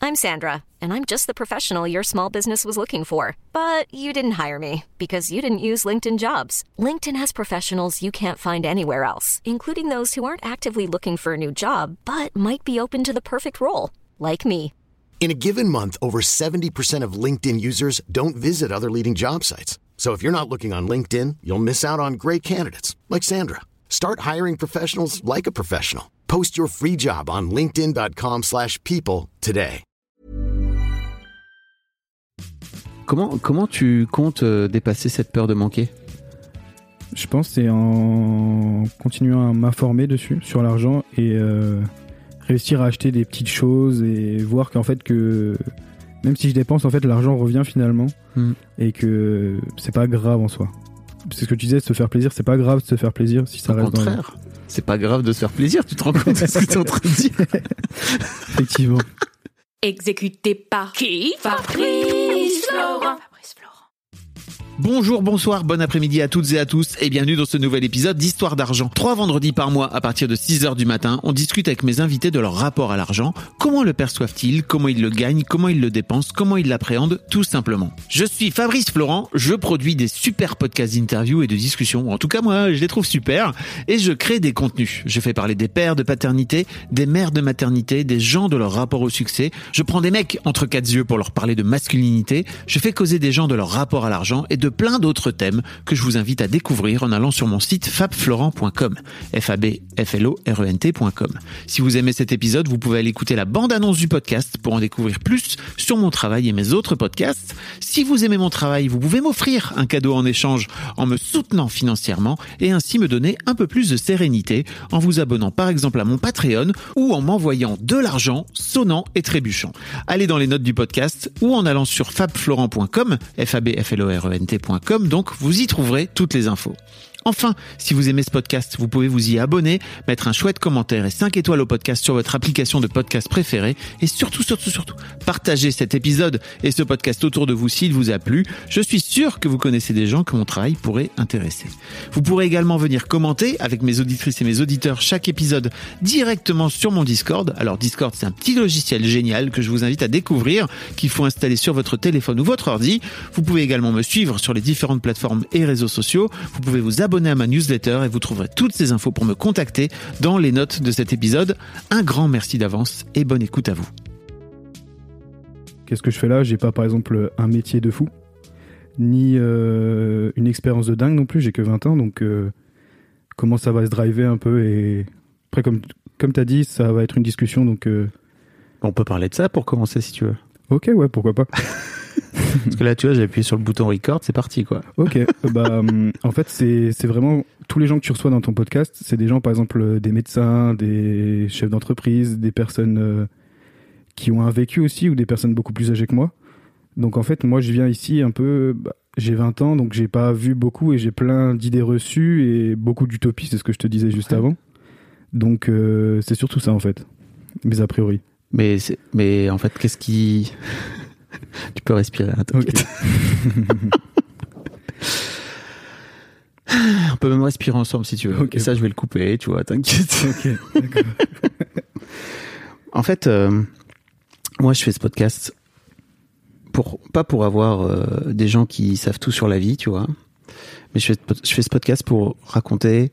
I'm Sandra, and I'm just the professional your small business was looking for. But you didn't hire me because you didn't use LinkedIn Jobs. LinkedIn has professionals you can't find anywhere else, including those who aren't actively looking for a new job, but might be open to the perfect role, like me. In a given month, over 70% of LinkedIn users don't visit other leading job sites. So if you're not looking on LinkedIn, you'll miss out on great candidates like Sandra. Start hiring professionals like a professional. Post your free job on linkedin.com/people today. Comment tu comptes dépasser cette peur de manquer ? Je pense que c'est en continuant à m'informer dessus, sur l'argent, et réussir à acheter des petites choses et voir qu'en fait que même si je dépense, en fait l'argent revient finalement et que c'est pas grave en soi. C'est ce que tu disais, de se faire plaisir, c'est pas grave de se faire plaisir si ça reste au contraire. C'est pas grave de se faire plaisir, tu te rends compte de ce que tu es en train de dire. Effectivement. Exécuté par qui ? Fabrice Florent. Bonjour, bonsoir, bon après-midi à toutes et à tous et bienvenue dans ce nouvel épisode d'Histoire d'argent. 3 vendredis par mois à partir de 6h du matin, on discute avec mes invités de leur rapport à l'argent, comment le perçoivent-ils, comment ils le gagnent, comment ils le dépensent, comment ils l'appréhendent, tout simplement. Je suis Fabrice Florent, je produis des super podcasts d'interviews et de discussions, en tout cas moi je les trouve super, et je crée des contenus. Je fais parler des pères de paternité, des mères de maternité, des gens de leur rapport au succès, je prends des mecs entre 4 yeux pour leur parler de masculinité, je fais causer des gens de leur rapport à l'argent et de plein d'autres thèmes que je vous invite à découvrir en allant sur mon site fabflorent.com, fabflorent.com. Si vous aimez cet épisode, vous pouvez aller écouter la bande-annonce du podcast pour en découvrir plus sur mon travail et mes autres podcasts. Si vous aimez mon travail, vous pouvez m'offrir un cadeau en échange en me soutenant financièrement et ainsi me donner un peu plus de sérénité en vous abonnant par exemple à mon Patreon ou en m'envoyant de l'argent sonnant et trébuchant. Allez dans les notes du podcast ou en allant sur fabflorent.com, fabflorent.com, donc vous y trouverez toutes les infos. Enfin, si vous aimez ce podcast, vous pouvez vous y abonner, mettre un chouette commentaire et 5 étoiles au podcast sur votre application de podcast préférée et surtout, partagez cet épisode et ce podcast autour de vous s'il vous a plu. Je suis sûr que vous connaissez des gens que mon travail pourrait intéresser. Vous pourrez également venir commenter avec mes auditrices et mes auditeurs chaque épisode directement sur mon Discord. Alors Discord, c'est un petit logiciel génial que je vous invite à découvrir, qu'il faut installer sur votre téléphone ou votre ordi. Vous pouvez également me suivre sur les différentes plateformes et réseaux sociaux. Vous pouvez vous abonner à ma newsletter et vous trouverez toutes ces infos pour me contacter dans les notes de cet épisode. Un grand merci d'avance et bonne écoute à vous. Qu'est-ce que je fais là ? J'ai pas par exemple un métier de fou, ni une expérience de dingue non plus, j'ai que 20 ans, donc comment ça va se driver un peu, et après comme t'as dit, ça va être une discussion, donc... On peut parler de ça pour commencer si tu veux. Ok, ouais, pourquoi pas. Parce que là, tu vois, j'ai appuyé sur le bouton record, c'est parti, quoi. Ok, en fait, c'est vraiment tous les gens que tu reçois dans ton podcast, c'est des gens, par exemple, des médecins, des chefs d'entreprise, des personnes qui ont un vécu aussi, ou des personnes beaucoup plus âgées que moi. Donc, en fait, moi, je viens ici un peu... j'ai 20 ans, donc j'ai pas vu beaucoup et j'ai plein d'idées reçues et beaucoup d'utopies, c'est ce que je te disais juste avant. Donc, c'est surtout ça, en fait, mes a priori. Mais en fait, qu'est-ce qui... Tu peux respirer, hein, t'inquiète. Okay. On peut même respirer ensemble si tu veux. Okay. Et ça, je vais le couper, tu vois, t'inquiète. Ok, d'accord. En fait, moi, je fais ce podcast pas pour avoir des gens qui savent tout sur la vie, tu vois. Mais je fais ce podcast pour raconter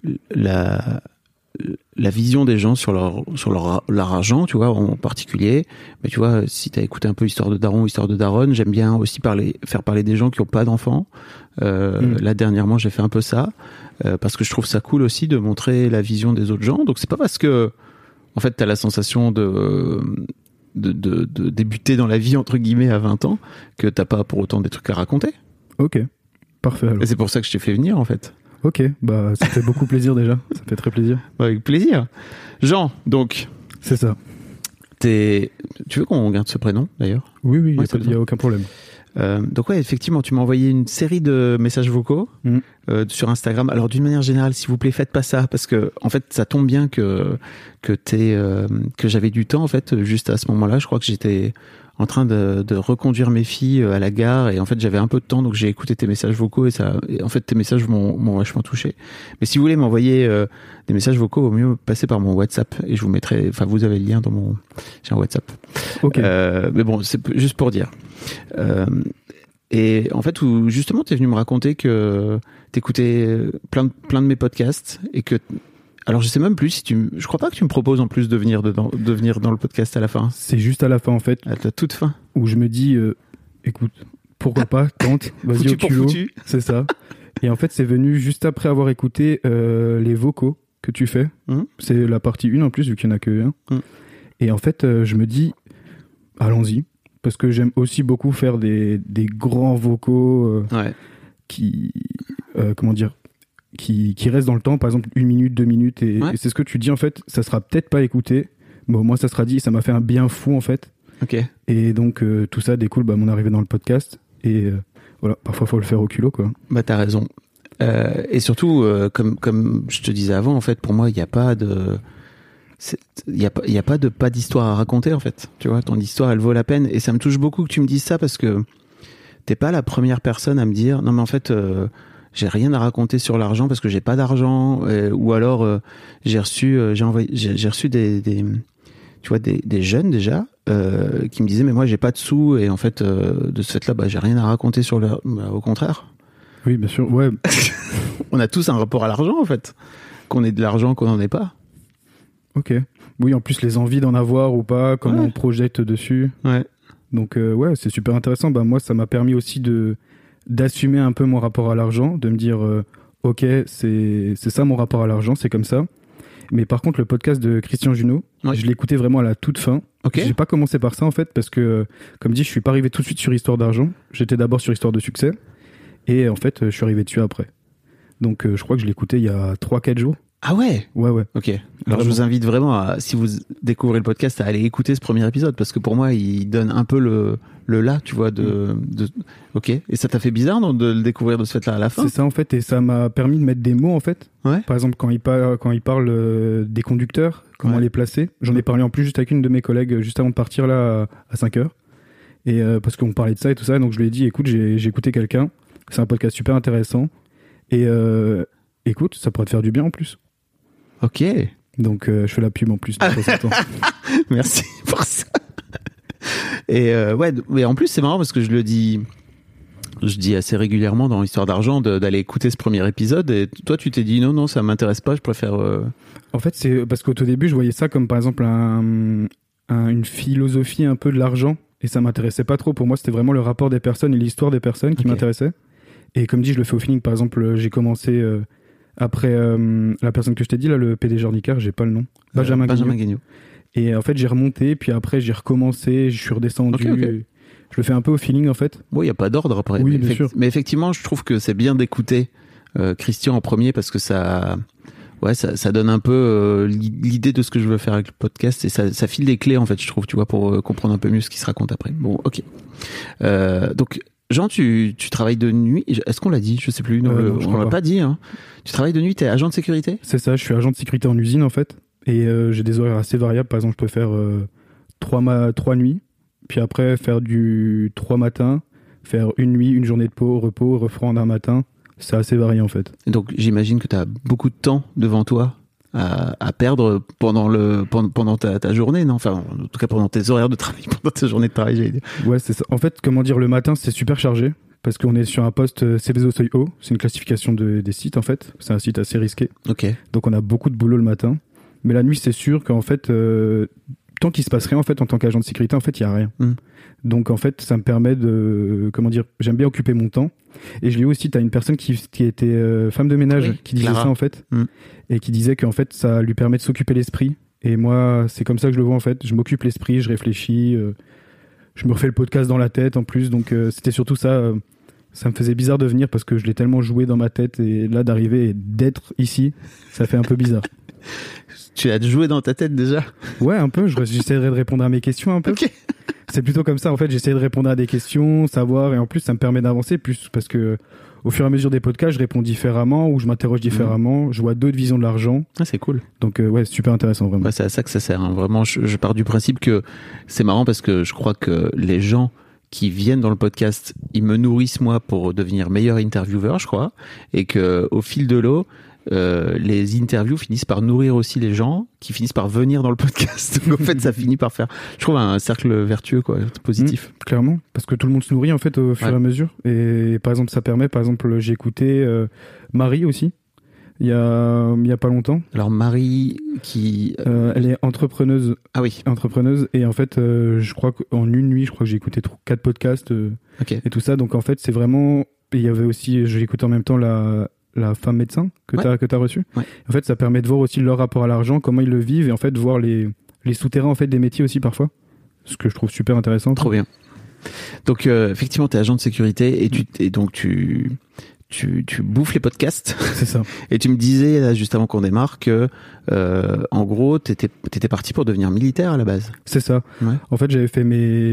la vision des gens sur leur argent, tu vois, en particulier. Mais tu vois, si t'as écouté un peu Histoire de Daron, Histoire de Daronne, j'aime bien aussi faire parler des gens qui ont pas d'enfants. Là, dernièrement, j'ai fait un peu ça, parce que je trouve ça cool aussi de montrer la vision des autres gens. Donc, c'est pas parce que, en fait, t'as la sensation de débuter dans la vie, entre guillemets, à 20 ans, que t'as pas pour autant des trucs à raconter. Ok, parfait alors. Et c'est pour ça que je t'ai fait venir, en fait. Ok, ça fait beaucoup plaisir déjà, ça fait très plaisir. Avec plaisir. Jean, donc. C'est ça. Tu veux qu'on garde ce prénom, d'ailleurs ? Oui, il n'y a aucun problème. Donc ouais, effectivement, tu m'as envoyé une série de messages vocaux sur Instagram. Alors d'une manière générale, s'il vous plaît, faites pas ça parce que en fait, ça tombe bien que j'avais du temps en fait juste à ce moment-là. Je crois que j'étais en train de reconduire mes filles à la gare et en fait j'avais un peu de temps, donc j'ai écouté tes messages vocaux et en fait tes messages m'ont vachement touché. Mais si vous voulez m'envoyer des messages vocaux, au mieux passer par mon WhatsApp et je vous mettrai, enfin vous avez le lien j'ai un WhatsApp. Ok. Mais bon, c'est juste pour dire. Et en fait, où justement t'es venu me raconter que t'écoutais plein de mes podcasts et que alors je sais même plus je crois pas que tu me proposes en plus de venir dans le podcast à la fin. C'est juste à la fin en fait. À la toute fin. Où je me dis, écoute, pourquoi pas, tente, vas-y au culot. C'est ça. Et en fait, c'est venu juste après avoir écouté les vocaux que tu fais. C'est la partie 1 en plus, vu qu'il n'y en a que un. Et en fait, je me dis, allons-y. Parce que j'aime aussi beaucoup faire des grands vocaux qui restent dans le temps, par exemple 1 minute, 2 minutes. Et c'est ce que tu dis en fait, ça sera peut-être pas écouté, mais au moins ça sera dit, ça m'a fait un bien fou en fait. Ok. Et donc tout ça découle mon arrivée dans le podcast. Et voilà, parfois faut le faire au culot quoi. Bah t'as raison. Et surtout, comme je te disais avant, en fait, pour moi, il n'y a pas d'histoire à raconter, en fait. Tu vois, ton histoire, elle vaut la peine. Et ça me touche beaucoup que tu me dises ça parce que t'es pas la première personne à me dire, non, mais en fait, j'ai rien à raconter sur l'argent parce que j'ai pas d'argent, ou alors, j'ai reçu des jeunes déjà, qui me disaient, mais moi, j'ai pas de sous. Et en fait, de ce fait-là, j'ai rien à raconter sur leur, au contraire. Oui, bien sûr, ouais. On a tous un rapport à l'argent, en fait. Qu'on ait de l'argent, qu'on n'en ait pas. Ok. Oui, en plus, les envies d'en avoir ou pas, comment on projette dessus. Ouais. Donc, ouais, c'est super intéressant. Moi, ça m'a permis aussi d'assumer un peu mon rapport à l'argent, de me dire, ok, c'est ça mon rapport à l'argent, c'est comme ça. Mais par contre, le podcast de Christian Junod, je l'ai écouté vraiment à la toute fin. Okay. J'ai pas commencé par ça, en fait, parce que, comme dit, je suis pas arrivé tout de suite sur Histoire d'argent. J'étais d'abord sur Histoire de succès. Et en fait, je suis arrivé dessus après. Donc, je crois que je l'ai écouté il y a 3-4 jours. Ah ouais? Ouais. Ok. Alors, je vous invite vraiment si vous découvrez le podcast, à aller écouter ce premier épisode, parce que pour moi, il donne un peu le là, tu vois, ok. Et ça t'a fait bizarre, non, de le découvrir de ce fait-là à la fin? C'est ça, en fait, et ça m'a permis de mettre des mots, en fait. Ouais. Par exemple, quand il parle des conducteurs, comment les placer. J'en ai parlé en plus juste avec une de mes collègues, juste avant de partir, là, à 5h. Et parce qu'on parlait de ça et tout ça, donc je lui ai dit, écoute, j'ai écouté quelqu'un. C'est un podcast super intéressant. Et écoute, ça pourrait te faire du bien en plus. Ok. Donc je fais la pub en plus de temps en temps. Merci pour ça. Et mais en plus c'est marrant parce que je dis assez régulièrement dans Histoire d'argent d'aller écouter ce premier épisode. Et toi tu t'es dit non ça m'intéresse pas, je préfère. En fait c'est parce qu'au tout début je voyais ça comme par exemple une philosophie un peu de l'argent et ça m'intéressait pas trop. Pour moi c'était vraiment le rapport des personnes et l'histoire des personnes qui m'intéressait. Et comme dit, je le fais au feeling. Par exemple, j'ai commencé après la personne que je t'ai dit, là, le PDG Ornicar, j'ai pas le nom. Benjamin Guignot. Et en fait, j'ai remonté, puis après, j'ai recommencé, je suis redescendu. Okay. Je le fais un peu au feeling, en fait. Bon, il n'y a pas d'ordre après. Oui, bien sûr. Mais effectivement, je trouve que c'est bien d'écouter Christian en premier parce que ça donne un peu l'idée de ce que je veux faire avec le podcast et ça file des clés, en fait, je trouve, tu vois, pour comprendre un peu mieux ce qui se raconte après. Bon, ok. Donc, Jean, tu travailles de nuit. Est-ce qu'on l'a dit? Je sais plus. Non, on l'a pas dit. Hein. Tu travailles de nuit. T'es agent de sécurité? C'est ça. Je suis agent de sécurité en usine en fait. Et j'ai des horaires assez variables. Par exemple, je peux faire 3 nuits. Puis après, faire du 3 matins. Faire une nuit, une journée de repos, reprendre un matin. C'est assez varié en fait. Et donc, j'imagine que tu as beaucoup de temps devant toi à perdre pendant ta journée, non? Enfin, en tout cas pendant tes horaires de travail, pendant ta journée de travail, j'allais dire. Ouais, c'est ça. En fait, comment dire, le matin, c'est super chargé parce qu'on est sur un poste Céveso seuil haut. C'est une classification des sites, en fait. C'est un site assez risqué. Ok. Donc, on a beaucoup de boulot le matin. Mais la nuit, c'est sûr qu'en fait, tant qu'il se passe rien, en fait, en tant qu'agent de sécurité, en fait, il y a rien. Donc, en fait, ça me permet de, comment dire, j'aime bien occuper mon temps. Et je l'ai aussi, t'as une personne qui était femme de ménage, qui disait Clara. Ça, en fait. Et qui disait qu'en fait, ça lui permet de s'occuper l'esprit. Et moi, c'est comme ça que je le vois, en fait. Je m'occupe l'esprit, je réfléchis, je me refais le podcast dans la tête, en plus. Donc, c'était surtout ça. Ça me faisait bizarre de venir parce que je l'ai tellement joué dans ma tête. Et là, d'arriver et d'être ici, ça fait un peu bizarre. Tu as joué dans ta tête déjà? Ouais, un peu. J'essaierai de répondre à mes questions un peu. Ok. C'est plutôt comme ça. En fait, j'essaie de répondre à des questions, savoir, et en plus, ça me permet d'avancer plus parce que au fur et à mesure des podcasts, je réponds différemment ou je m'interroge différemment. Je vois d'autres visions de l'argent. Ah, c'est cool. Donc, ouais, c'est super intéressant, vraiment. Ouais, c'est à ça que ça sert. Hein. Vraiment, je pars du principe que c'est marrant parce que je crois que les gens qui viennent dans le podcast, ils me nourrissent moi pour devenir meilleur intervieweur, je crois, et que au fil de l'eau, les interviews finissent par nourrir aussi les gens qui finissent par venir dans le podcast. Donc en fait, ça finit par faire, je trouve, un cercle vertueux, quoi, positif. Clairement, parce que tout le monde se nourrit en fait au fur et à mesure. Et par exemple, ça permet, par exemple, j'ai écouté Marie aussi. Il y a pas longtemps. Alors Marie qui elle est entrepreneuse. Ah oui. Entrepreneuse, et en fait je crois qu'en une nuit, je crois que j'ai écouté 4 podcasts okay. Et tout ça. Donc en fait, c'est vraiment, il y avait aussi, j'ai écouté en même temps la femme médecin que t'as reçue. Ouais. En fait, ça permet de voir aussi leur rapport à l'argent, comment ils le vivent, et en fait de voir les souterrains en fait des métiers aussi parfois. Ce que je trouve super intéressant. Trop bien. Donc effectivement, t'es agent de sécurité et donc tu bouffes les podcasts. C'est ça. Et tu me disais là, juste avant qu'on démarre que en gros t'étais parti pour devenir militaire à la base. C'est ça. Ouais. En fait, j'avais fait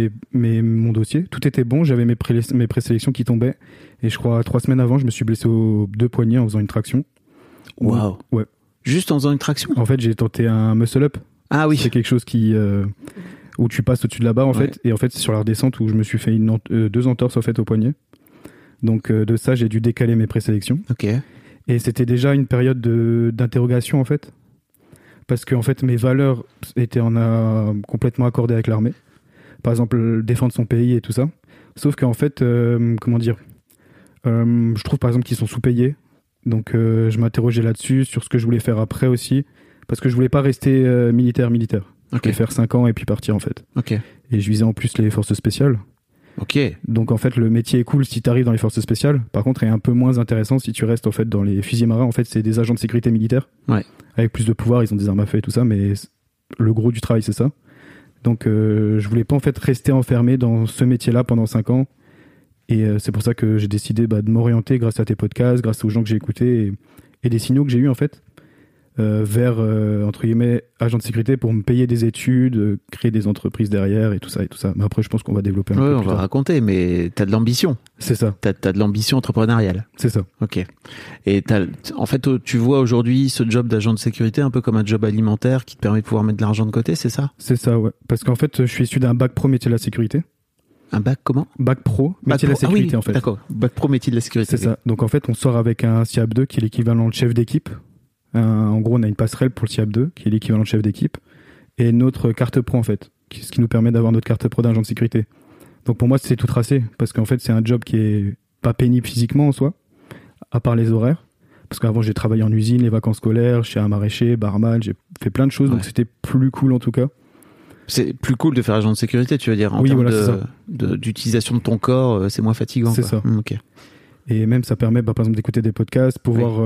mon dossier, tout était bon, j'avais mes présélections qui tombaient, et je crois 3 semaines avant, je me suis blessé aux 2 poignets en faisant une traction. Waouh. Ouais. Juste en faisant une traction. En fait, j'ai tenté un muscle up. Ah oui. C'est quelque chose qui où tu passes au-dessus de la barre en fait, et en fait c'est sur la redescente où je me suis fait 2 entorses en fait au poignet. Donc de ça, j'ai dû décaler mes présélections. Ok. Et c'était déjà une période d'interrogation en fait, parce que en fait mes valeurs étaient complètement accordées avec l'armée. Par exemple, défendre son pays et tout ça. Sauf qu'en fait, comment dire, je trouve par exemple qu'ils sont sous-payés. Donc je m'interrogeais là-dessus, sur ce que je voulais faire après aussi, parce que je voulais pas rester militaire. Je voulais faire 5 ans et puis partir en fait. Ok. Et je visais en plus les forces spéciales. Ok. Donc en fait le métier est cool si tu arrives dans les forces spéciales. Par contre, il est un peu moins intéressant si tu restes en fait dans les fusiliers marins. En fait, c'est des agents de sécurité militaire. Ouais. Avec plus de pouvoir, ils ont des armes à feu et tout ça, mais le gros du travail c'est ça. Donc je voulais pas en fait rester enfermé dans ce métier-là pendant 5 ans. Et c'est pour ça que j'ai décidé de m'orienter grâce à tes podcasts, grâce aux gens que j'ai écoutés et des signaux que j'ai eu en fait vers entre guillemets agent de sécurité pour me payer des études, créer des entreprises derrière et tout ça. Mais après, je pense qu'on va développer un peu plus. On va raconter, mais t'as de l'ambition. C'est ça. T'as de l'ambition entrepreneuriale. C'est ça. Ok. Et en fait, tu vois aujourd'hui ce job d'agent de sécurité un peu comme un job alimentaire qui te permet de pouvoir mettre de l'argent de côté, c'est ça? C'est ça, ouais. Parce qu'en fait, je suis issu d'un bac pro métier de la sécurité. Un bac comment? Bac pro métier de la sécurité, en fait. D'accord. Bac pro métier de la sécurité. C'est ça. Donc en fait, on sort avec un SIAP 2 qui est l'équivalent de chef d'équipe. En gros, on a une passerelle pour le SIAP 2 qui est l'équivalent de chef d'équipe, et notre carte pro en fait, ce qui nous permet d'avoir notre carte pro d'agent de sécurité. Donc pour moi, c'est tout tracé, parce qu'en fait, c'est un job qui est pas pénible physiquement en soi, à part les horaires. Parce qu'avant, j'ai travaillé en usine, les vacances scolaires, chez un maraîcher, barman, j'ai fait plein de choses, donc c'était plus cool en tout cas. C'est plus cool de faire agent de sécurité, tu veux dire, en termes d'utilisation de ton corps, c'est moins fatigant. C'est ça. Ok. Et même ça permet par exemple d'écouter des podcasts, pouvoir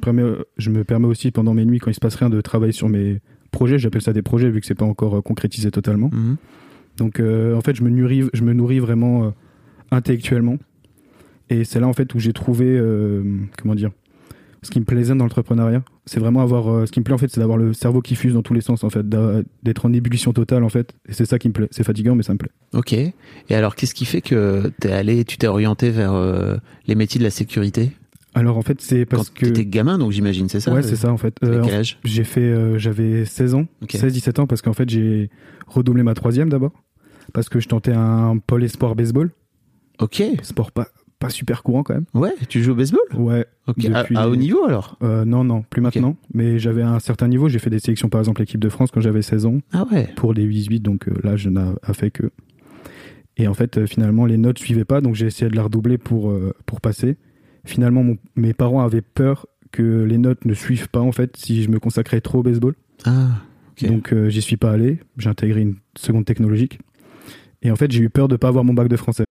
je me permets aussi pendant mes nuits quand il se passe rien de travailler sur mes projets, j'appelle ça des projets vu que c'est pas encore concrétisé totalement. Donc en fait je me nourris vraiment intellectuellement, et c'est là en fait où j'ai trouvé comment dire, ce qui me plaisait dans l'entrepreneuriat, c'est vraiment avoir ce qui me plaît en fait, c'est d'avoir le cerveau qui fuse dans tous les sens en fait, d'être en ébullition totale en fait, et c'est ça qui me plaît. C'est fatigant mais ça me plaît. Ok. Et alors qu'est-ce qui fait que tu t'es orienté vers les métiers de la sécurité? Alors en fait c'est parce que t'étais gamin, donc j'imagine, c'est ça? Ouais, c'est ça en fait. À quel âge? J'ai fait j'avais 16 ans, 16-17 ans, parce qu'en fait j'ai redoublé ma 3e d'abord parce que je tentais un pôle espoir baseball. Ok. Sport pas super courant quand même. Ouais, tu joues au baseball? Ouais. Ok. À haut niveau alors? Non, plus maintenant. Mais j'avais un certain niveau. J'ai fait des sélections, par exemple l'équipe de France quand j'avais 16 ans. Ah ouais. Pour les 18, donc là je n'ai fait que. Et en fait finalement les notes suivaient pas, donc j'ai essayé de la redoubler pour passer. Finalement mes parents avaient peur que les notes ne suivent pas en fait si je me consacrais trop au baseball. Ah. Okay. Donc j'y suis pas allé. J'ai intégré une seconde technologique. Et en fait j'ai eu peur de pas avoir mon bac de français.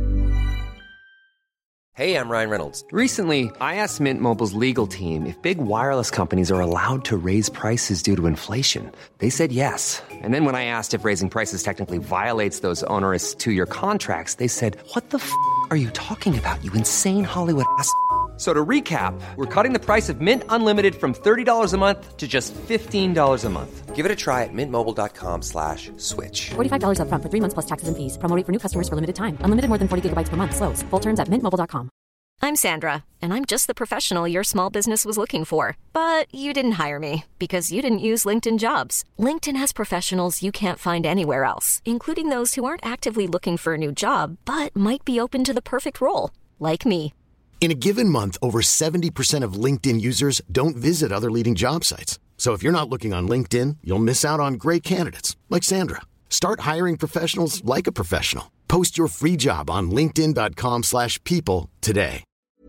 Hey, I'm Ryan Reynolds. Recently, I asked Mint Mobile's legal team if big wireless companies are allowed to raise prices due to inflation. They said yes. And then when I asked if raising prices technically violates those onerous 2-year contracts, they said, "What the f*** are you talking about, you insane Hollywood ass?" So to recap, we're cutting the price of Mint Unlimited from $30 a month to just $15 a month. Give it a try at mintmobile.com/switch. $45 up front for 3 months plus taxes and fees. Promo rate for new customers for limited time. Unlimited more than 40 gigabytes per month. Slows full terms at mintmobile.com. I'm Sandra, and I'm just the professional your small business was looking for. But you didn't hire me because you didn't use LinkedIn Jobs. LinkedIn has professionals you can't find anywhere else, including those who aren't actively looking for a new job, but might be open to the perfect role, like me. In a given month, over 70% of LinkedIn users don't visit other leading job sites. So if you're not looking on LinkedIn, you'll miss out on great candidates like Sandra. Start hiring professionals like a professional. Post your free job on linkedin.com/people today.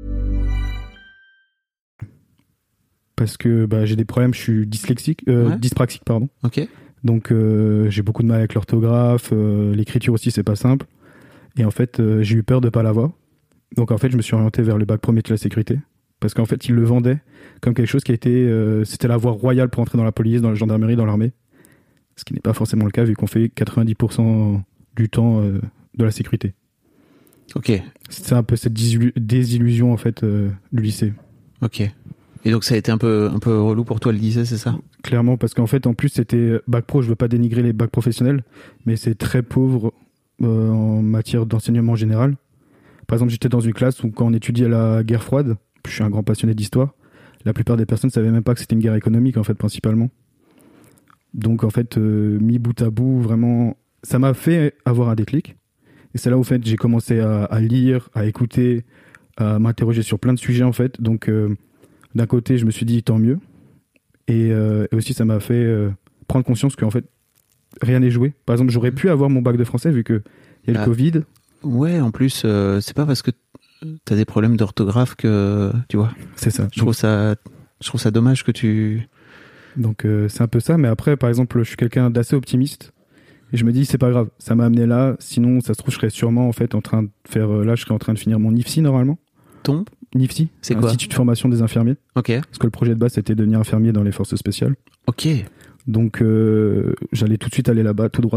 Parce que j'ai des problèmes, je suis dyspraxique, pardon. Ok. Donc j'ai beaucoup de mal avec l'orthographe, l'écriture aussi c'est pas simple. Et en fait j'ai eu peur de pas l'avoir. Donc en fait je me suis orienté vers le bac pro métier de la sécurité. Parce qu'en fait ils le vendaient comme quelque chose qui a été... c'était la voie royale pour entrer dans la police, dans la gendarmerie, dans l'armée. Ce qui n'est pas forcément le cas vu qu'on fait 90% du temps de la sécurité. Ok. C'est un peu cette désillusion en fait du lycée. Ok. Et donc ça a été un peu relou pour toi le lycée, c'est ça ? Clairement, parce qu'en fait en plus c'était bac pro, je veux pas dénigrer les bacs professionnels, mais c'est très pauvre en matière d'enseignement général. Par exemple, j'étais dans une classe où quand on étudiait la guerre froide, je suis un grand passionné d'histoire, la plupart des personnes ne savaient même pas que c'était une guerre économique en fait principalement. Donc en fait, mis bout à bout, vraiment, ça m'a fait avoir un déclic. Et c'est là où en fait, j'ai commencé à lire, à écouter, à m'interroger sur plein de sujets en fait. Donc d'un côté, je me suis dit tant mieux. Et aussi, ça m'a fait prendre conscience qu'en fait, rien n'est joué. Par exemple, j'aurais pu avoir mon bac de français vu qu'il y a le Covid. Ouais, en plus, c'est pas parce que t'as des problèmes d'orthographe que, tu vois. C'est ça. Je trouve ça dommage que tu... Donc c'est un peu ça, mais après par exemple je suis quelqu'un d'assez optimiste et je me dis c'est pas grave, ça m'a amené là, sinon ça se trouve je serais sûrement en fait en train de faire, là je serais en train de finir mon IFSI normalement. Ton IFSI, c'est quoi ? Institut de formation des infirmiers. Ok. Parce que le projet de base c'était de devenir infirmier dans les forces spéciales. Ok. Donc j'allais tout de suite aller là-bas, tout droit.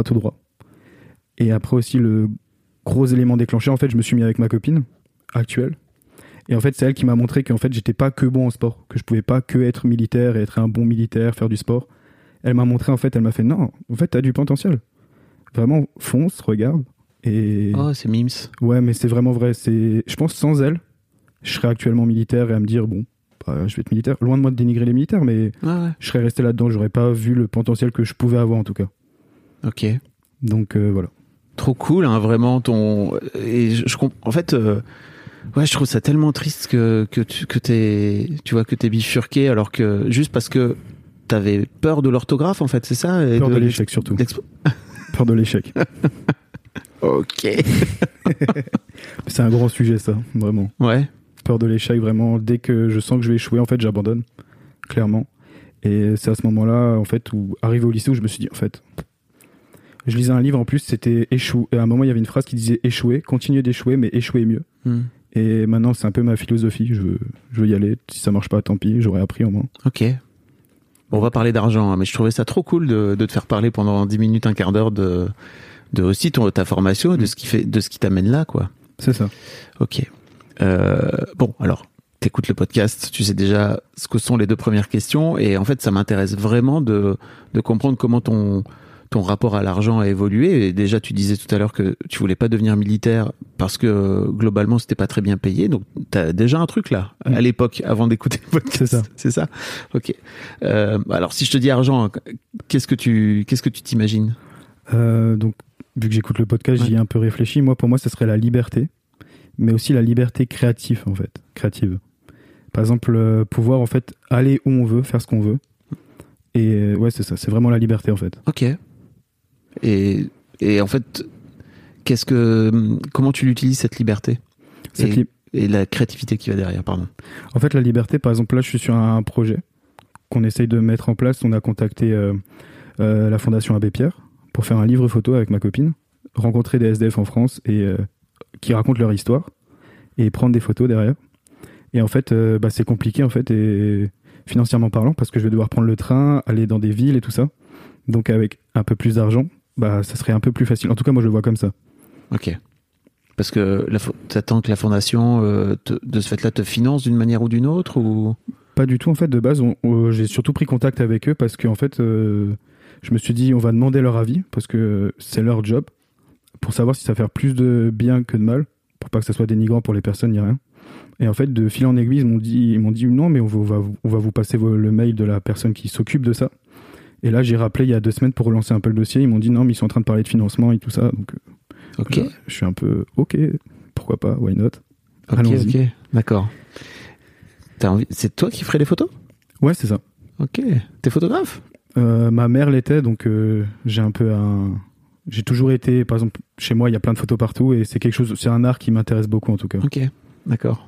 Et après aussi le gros élément déclencheur, en fait je me suis mis avec ma copine actuelle. Et en fait, c'est elle qui m'a montré qu'en fait, j'étais pas que bon en sport, que je pouvais pas que être militaire et être un bon militaire, faire du sport. Elle m'a montré, en fait, elle m'a fait non, en fait, t'as du potentiel. Vraiment, fonce, regarde. Et... Oh, c'est mimes. Ouais, mais c'est vraiment vrai. Je pense sans elle, je serais actuellement militaire et à me dire, bon, je vais être militaire. Loin de moi de dénigrer les militaires, mais je serais resté là-dedans. J'aurais pas vu le potentiel que je pouvais avoir, en tout cas. Ok. Donc, voilà. Trop cool, hein, vraiment, Et en fait... Ouais, je trouve ça tellement triste que t'es bifurqué alors que juste parce que t'avais peur de l'orthographe en fait, c'est ça ? Et peur de l'échec surtout. Peur de l'échec. Ok. C'est un grand sujet ça, vraiment. Ouais. Peur de l'échec, vraiment. Dès que je sens que je vais échouer, en fait, j'abandonne, clairement. Et c'est à ce moment-là, en fait, où arrivé au lycée, où je me suis dit, en fait, je lisais un livre en plus, c'était échouer. Et à un moment, il y avait une phrase qui disait échouer, continuer d'échouer, mais échouer mieux. Et maintenant, c'est un peu ma philosophie. Je veux y aller. Si ça marche pas, tant pis. J'aurais appris au moins. Ok. Bon, on va parler d'argent, hein, mais je trouvais ça trop cool de te faire parler pendant 10 minutes, un quart d'heure de aussi ta formation, de ce qui t'amène là, quoi. C'est ça. Ok. Bon, alors, t'écoutes le podcast, tu sais déjà ce que sont les 2 premières questions, et en fait, ça m'intéresse vraiment de comprendre comment ton rapport à l'argent a évolué. Et déjà, tu disais tout à l'heure que tu voulais pas devenir militaire parce que globalement, c'était pas très bien payé. Donc, t'as déjà un truc là, à l'époque, avant d'écouter le podcast. C'est ça. Ok. Alors, si je te dis argent, qu'est-ce que tu t'imagines ? Donc, vu que j'écoute le podcast, j'y ai un peu réfléchi. Pour moi, ce serait la liberté, mais aussi la liberté créative, en fait. Créative. Par exemple, pouvoir, en fait, aller où on veut, faire ce qu'on veut. Et ouais, c'est ça. C'est vraiment la liberté, en fait. Ok. Et en fait, comment tu l'utilises cette liberté et la créativité qui va derrière, pardon. En fait, la liberté, par exemple, là, je suis sur un projet qu'on essaye de mettre en place. On a contacté la Fondation Abbé Pierre pour faire un livre photo avec ma copine, rencontrer des SDF en France et qui racontent leur histoire et prendre des photos derrière. Et en fait, c'est compliqué en fait, et financièrement parlant, parce que je vais devoir prendre le train, aller dans des villes et tout ça. Donc avec un peu plus d'argent, ça serait un peu plus facile. En tout cas, moi, je le vois comme ça. Ok. Parce que t'attends que la fondation, de ce fait-là, te finance d'une manière ou d'une autre ou... Pas du tout, en fait, de base. J'ai surtout pris contact avec eux parce qu'en fait, je me suis dit, on va demander leur avis parce que c'est leur job pour savoir si ça va faire plus de bien que de mal, pour pas que ça soit dénigrant pour les personnes ni rien. Et en fait, de fil en aiguille, ils m'ont dit non, mais on va vous passer le mail de la personne qui s'occupe de ça. Et là, j'ai rappelé il y a 2 semaines pour relancer un peu le dossier. Ils m'ont dit non, mais ils sont en train de parler de financement et tout ça. Donc, ok. Je suis un peu ok, pourquoi pas, why not. Ok, d'accord. C'est toi qui ferais les photos ? Ouais, c'est ça. Ok. T'es photographe ? Ma mère l'était, donc j'ai toujours été, par exemple, chez moi, il y a plein de photos partout et c'est un art qui m'intéresse beaucoup en tout cas. Ok, d'accord.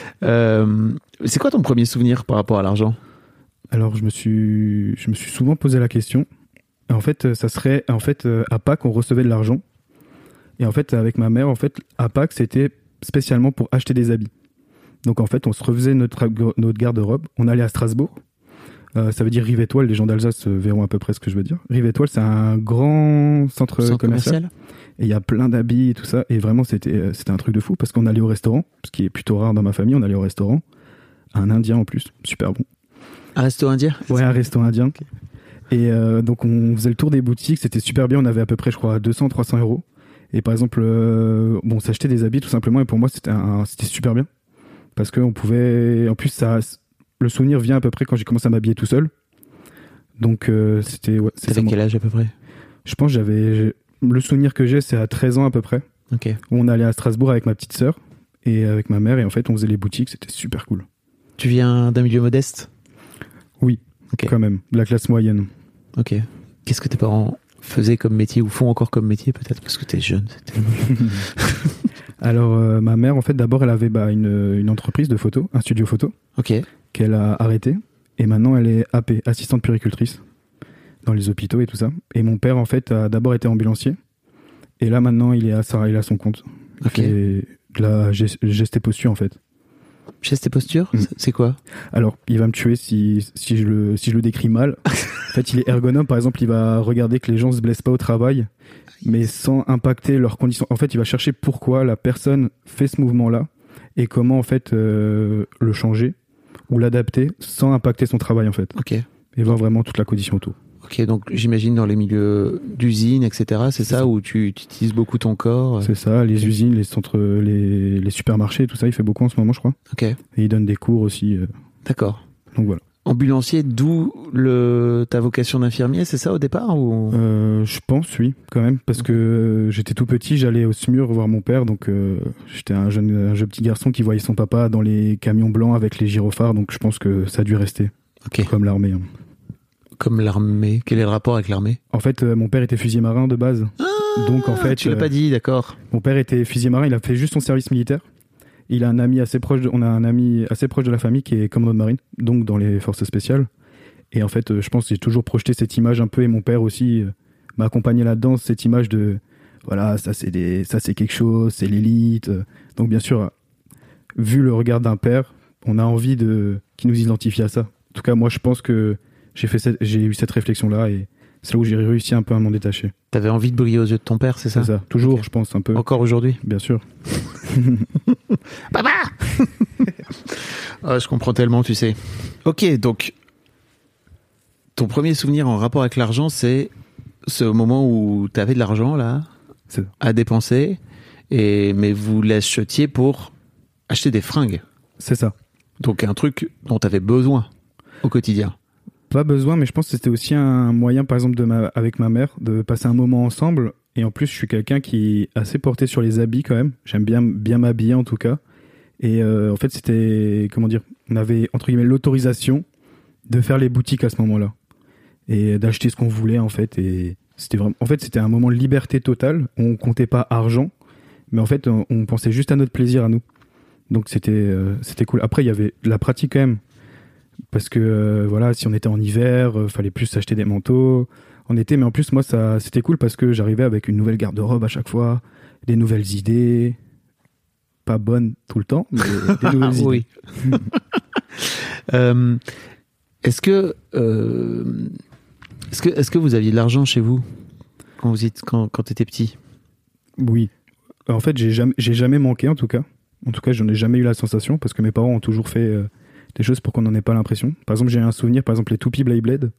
C'est quoi ton premier souvenir par rapport à l'argent ? Alors, je me suis souvent posé la question. En fait, ça serait, à Pâques, on recevait de l'argent. Et en fait, avec ma mère, à Pâques, c'était spécialement pour acheter des habits. Donc, en fait, on se refaisait notre garde-robe. On allait à Strasbourg. Ça veut dire Rive-Étoile. Les gens d'Alsace verront à peu près ce que je veux dire. Rive-Étoile, c'est un grand centre commercial. Et il y a plein d'habits et tout ça. Et vraiment, c'était un truc de fou parce qu'on allait au restaurant, ce qui est plutôt rare dans ma famille. On allait au restaurant. Un Indien en plus. Super bon. Un resto indien ? Ouais, un resto indien. Okay. Et donc, on faisait le tour des boutiques. C'était super bien. On avait à peu près, je crois, 200, 300 €. Et par exemple, on s'achetait des habits tout simplement. Et pour moi, c'était super bien. Parce qu'on pouvait... En plus, le souvenir vient à peu près quand j'ai commencé à m'habiller tout seul. Donc, c'était... Ouais, t'avais quel âge à peu près ? Je pense que le souvenir que j'ai, c'est à 13 ans à peu près. Ok. Où on allait à Strasbourg avec ma petite sœur et avec ma mère. Et en fait, on faisait les boutiques. C'était super cool. Tu viens d'un milieu modeste ? Oui, okay. Quand même. De la classe moyenne. Ok. Qu'est-ce que tes parents faisaient comme métier ou font encore comme métier peut-être parce que t'es jeune, c'est tellement jeune. Alors, ma mère, en fait, d'abord, elle avait une entreprise de photo, un studio photo, qu'elle a arrêté. Et maintenant, elle est AP, assistante puéricultrice, dans les hôpitaux et tout ça. Et mon père, en fait, a d'abord été ambulancier. Et là, maintenant, il est à son compte. Ok. Et de la geste et posture, en fait. Geste et posture, c'est quoi ? Alors, il va me tuer si je le décris mal. En fait, il est ergonome, par exemple, il va regarder que les gens se blessent pas au travail, mais sans impacter leurs conditions. En fait, il va chercher pourquoi la personne fait ce mouvement-là et comment, en fait, le changer ou l'adapter sans impacter son travail, en fait. Ok. Et voir vraiment toute la condition autour. Ok, donc j'imagine dans les milieux d'usines, etc., c'est ça où tu utilises beaucoup ton corps. C'est ça, les usines, les centres, les supermarchés, tout ça, il fait beaucoup en ce moment, je crois. Ok. Et il donne des cours aussi. D'accord. Donc voilà. Ambulancier, d'où ta vocation d'infirmier, c'est ça au départ ou... Je pense, oui, quand même, parce que j'étais tout petit, j'allais au SMUR voir mon père, donc j'étais un jeune petit garçon qui voyait son papa dans les camions blancs avec les gyrophares, donc je pense que ça a dû rester. Ok. Comme l'armée. Hein. Comme l'armée. Quel est le rapport avec l'armée ? En fait, mon père était fusilier marin de base. Donc en fait, tu l'as pas dit, d'accord. Mon père était fusilier marin, il a fait juste son service militaire. Il a un ami assez proche on a un ami assez proche de la famille qui est commandant de marine, donc dans les forces spéciales. Et en fait, je pense que j'ai toujours projeté cette image un peu, et mon père aussi m'a accompagné là-dedans, cette image de voilà, ça c'est quelque chose, c'est l'élite. Donc bien sûr, vu le regard d'un père, on a envie qu'il nous identifie à ça. En tout cas, moi je pense que j'ai eu cette réflexion-là et c'est là où j'ai réussi un peu à m'en détacher. T'avais envie de briller aux yeux de ton père, c'est ça ? C'est ça, toujours, okay. Je pense, un peu. Encore aujourd'hui ? Bien sûr. Papa. Oh, je comprends tellement, tu sais. Ok, donc, ton premier souvenir en rapport avec l'argent, c'est ce moment où t'avais de l'argent, là, à dépenser, mais vous l'achetiez pour acheter des fringues. C'est ça. Donc, un truc dont t'avais besoin au quotidien. Pas besoin, mais je pense que c'était aussi un moyen, par exemple, avec ma mère, de passer un moment ensemble. Et en plus, je suis quelqu'un qui est assez porté sur les habits quand même. J'aime bien m'habiller en tout cas. Et en fait, c'était, comment dire, on avait entre guillemets l'autorisation de faire les boutiques à ce moment-là et d'acheter ce qu'on voulait en fait. Et c'était un moment de liberté totale. On comptait pas argent, mais en fait, on pensait juste à notre plaisir à nous. Donc c'était cool. Après, il y avait de la pratique quand même. Parce que voilà, si on était en hiver, fallait plus s'acheter des manteaux en été, mais en plus moi c'était cool parce que j'arrivais avec une nouvelle garde-robe à chaque fois, des nouvelles idées, pas bonnes tout le temps, mais des nouvelles idées. Est-ce que vous aviez de l'argent chez vous quand t'étais petit ? Oui. En fait, j'ai jamais manqué, en tout cas. En tout cas, j'en ai jamais eu la sensation, parce que mes parents ont toujours fait des choses pour qu'on n'en ait pas l'impression. Par exemple, j'ai un souvenir, par exemple, les toupies Beyblade.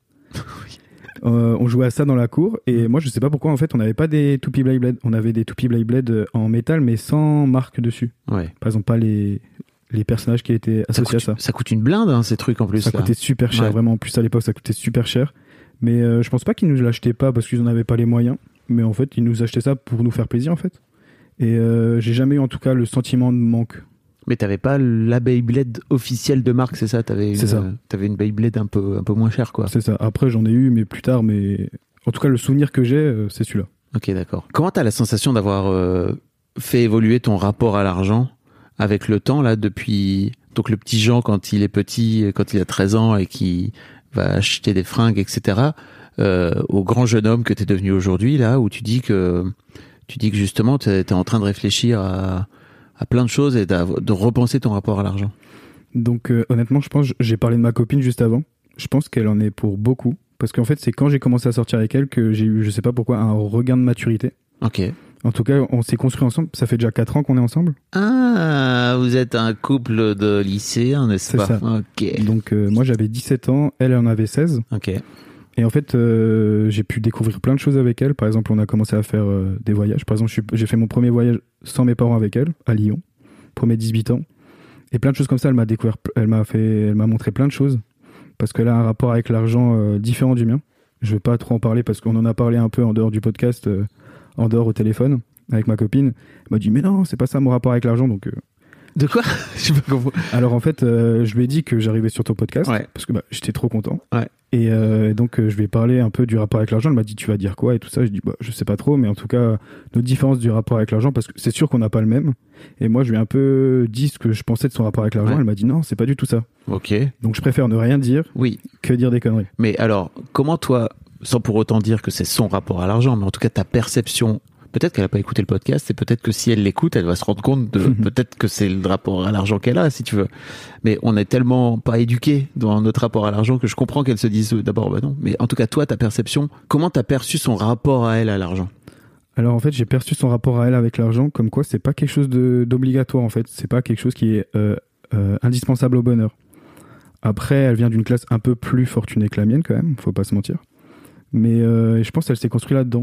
On jouait à ça dans la cour, et moi, je sais pas pourquoi, en fait, on n'avait pas des toupies Beyblade. On avait des toupies Beyblade en métal, mais sans marque dessus. Ouais. Par exemple, pas les personnages qui étaient associés à ça. Ça coûte une blinde, hein, ces trucs en plus. Ça coûtait super cher, vraiment. En plus, à l'époque, ça coûtait super cher. Mais je pense pas qu'ils nous l'achetaient pas parce qu'ils en avaient pas les moyens. Mais en fait, ils nous achetaient ça pour nous faire plaisir, en fait. Et j'ai jamais eu, en tout cas, le sentiment de manque. Mais t'avais pas la Beyblade officielle de marque, c'est ça? T'avais une Beyblade un peu moins chère, quoi. C'est ça. Après, j'en ai eu, mais plus tard. Mais en tout cas, le souvenir que j'ai, c'est celui-là. Ok, d'accord. Comment t'as la sensation d'avoir fait évoluer ton rapport à l'argent avec le temps, là, depuis... Donc le petit Jean, quand il est petit, quand il a 13 ans et qui va acheter des fringues, etc., au grand jeune homme que t'es devenu aujourd'hui, là, où tu dis que justement, t'es en train de réfléchir à plein de choses et de repenser ton rapport à l'argent. Donc honnêtement, je pense, j'ai parlé de ma copine juste avant. Je pense qu'elle en est pour beaucoup. Parce qu'en fait, c'est quand j'ai commencé à sortir avec elle que j'ai eu, je sais pas pourquoi, un regain de maturité. Ok. En tout cas, on s'est construit ensemble. Ça fait déjà 4 ans qu'on est ensemble. Ah, vous êtes un couple de lycéens, n'est-ce pas? C'est ça. Ok. Donc moi, j'avais 17 ans, elle en avait 16. Ok. Et en fait, j'ai pu découvrir plein de choses avec elle. Par exemple, on a commencé à faire des voyages. Par exemple, j'ai fait mon premier voyage sans mes parents avec elle, à Lyon, pour mes 18 ans. Et plein de choses comme ça, elle m'a montré plein de choses. Parce qu'elle a un rapport avec l'argent différent du mien. Je veux pas trop en parler parce qu'on en a parlé un peu en dehors du podcast, en dehors au téléphone, avec ma copine. Elle m'a dit, mais non, c'est pas ça mon rapport avec l'argent, donc... De quoi? Je sais pas comment. Alors en fait, je lui ai dit que j'arrivais sur ton podcast, Ouais. parce que j'étais trop content. Ouais. Et donc je lui ai parlé un peu du rapport avec l'argent. Elle m'a dit, tu vas dire quoi et tout ça. Je dis, je sais pas trop, mais en tout cas, notre différence du rapport avec l'argent, parce que c'est sûr qu'on n'a pas le même. Et moi, je lui ai un peu dit ce que je pensais de son rapport avec l'argent. Ouais. Elle m'a dit, non, c'est pas du tout ça. Ok. Donc je préfère ne rien dire Oui. que dire des conneries. Mais alors, comment toi, sans pour autant dire que c'est son rapport à l'argent, mais en tout cas ta perception, peut-être qu'elle n'a pas écouté le podcast, et peut-être que si elle l'écoute, elle va se rendre compte de peut-être que c'est le rapport à l'argent qu'elle a, si tu veux. Mais on est tellement pas éduqués dans notre rapport à l'argent que je comprends qu'elle se dise d'abord, bah non. Mais en tout cas, toi, ta perception, comment t'as perçu son rapport à elle à l'argent? Alors en fait, j'ai perçu son rapport à elle avec l'argent comme quoi c'est pas quelque chose d'obligatoire en fait. C'est pas quelque chose qui est indispensable au bonheur. Après, elle vient d'une classe un peu plus fortunée que la mienne quand même, faut pas se mentir. Mais je pense qu'elle s'est construite là-dedans.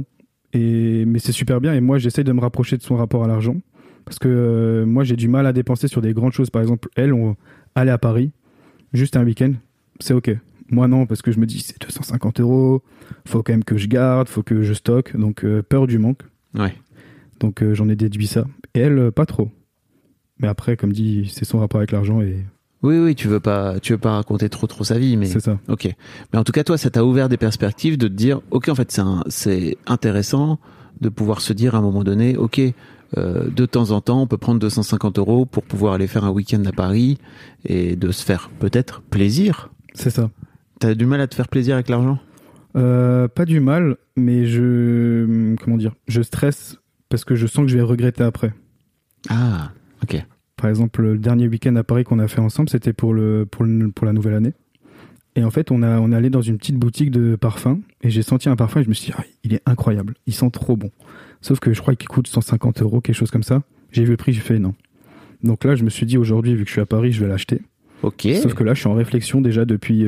Mais c'est super bien, et moi j'essaye de me rapprocher de son rapport à l'argent parce que moi j'ai du mal à dépenser sur des grandes choses. Par exemple, elle, aller à Paris juste un week-end, c'est ok. Moi non, parce que je me dis c'est 250 €, faut quand même que je garde, faut que je stocke, donc peur du manque. Ouais. Donc j'en ai déduit ça. Et elle, pas trop. Mais après, comme dit, c'est son rapport avec l'argent et... Oui, tu veux pas raconter trop sa vie, mais c'est ça. Ok. Mais en tout cas, toi, ça t'a ouvert des perspectives de te dire, ok, en fait, c'est intéressant de pouvoir se dire à un moment donné, ok, de temps en temps, on peut prendre 250 € pour pouvoir aller faire un week-end à Paris et de se faire peut-être plaisir. C'est ça. T'as du mal à te faire plaisir avec l'argent? Pas du mal, mais je stresse parce que je sens que je vais regretter après. Ah, ok. Par exemple, le dernier week-end à Paris qu'on a fait ensemble, c'était pour la nouvelle année. Et en fait, on est allé dans une petite boutique de parfums et j'ai senti un parfum et je me suis dit, il est incroyable, il sent trop bon. Sauf que je crois qu'il coûte 150 €, quelque chose comme ça. J'ai vu le prix, j'ai fait non. Donc là, je me suis dit aujourd'hui, vu que je suis à Paris, je vais l'acheter. Ok. Sauf que là, je suis en réflexion déjà depuis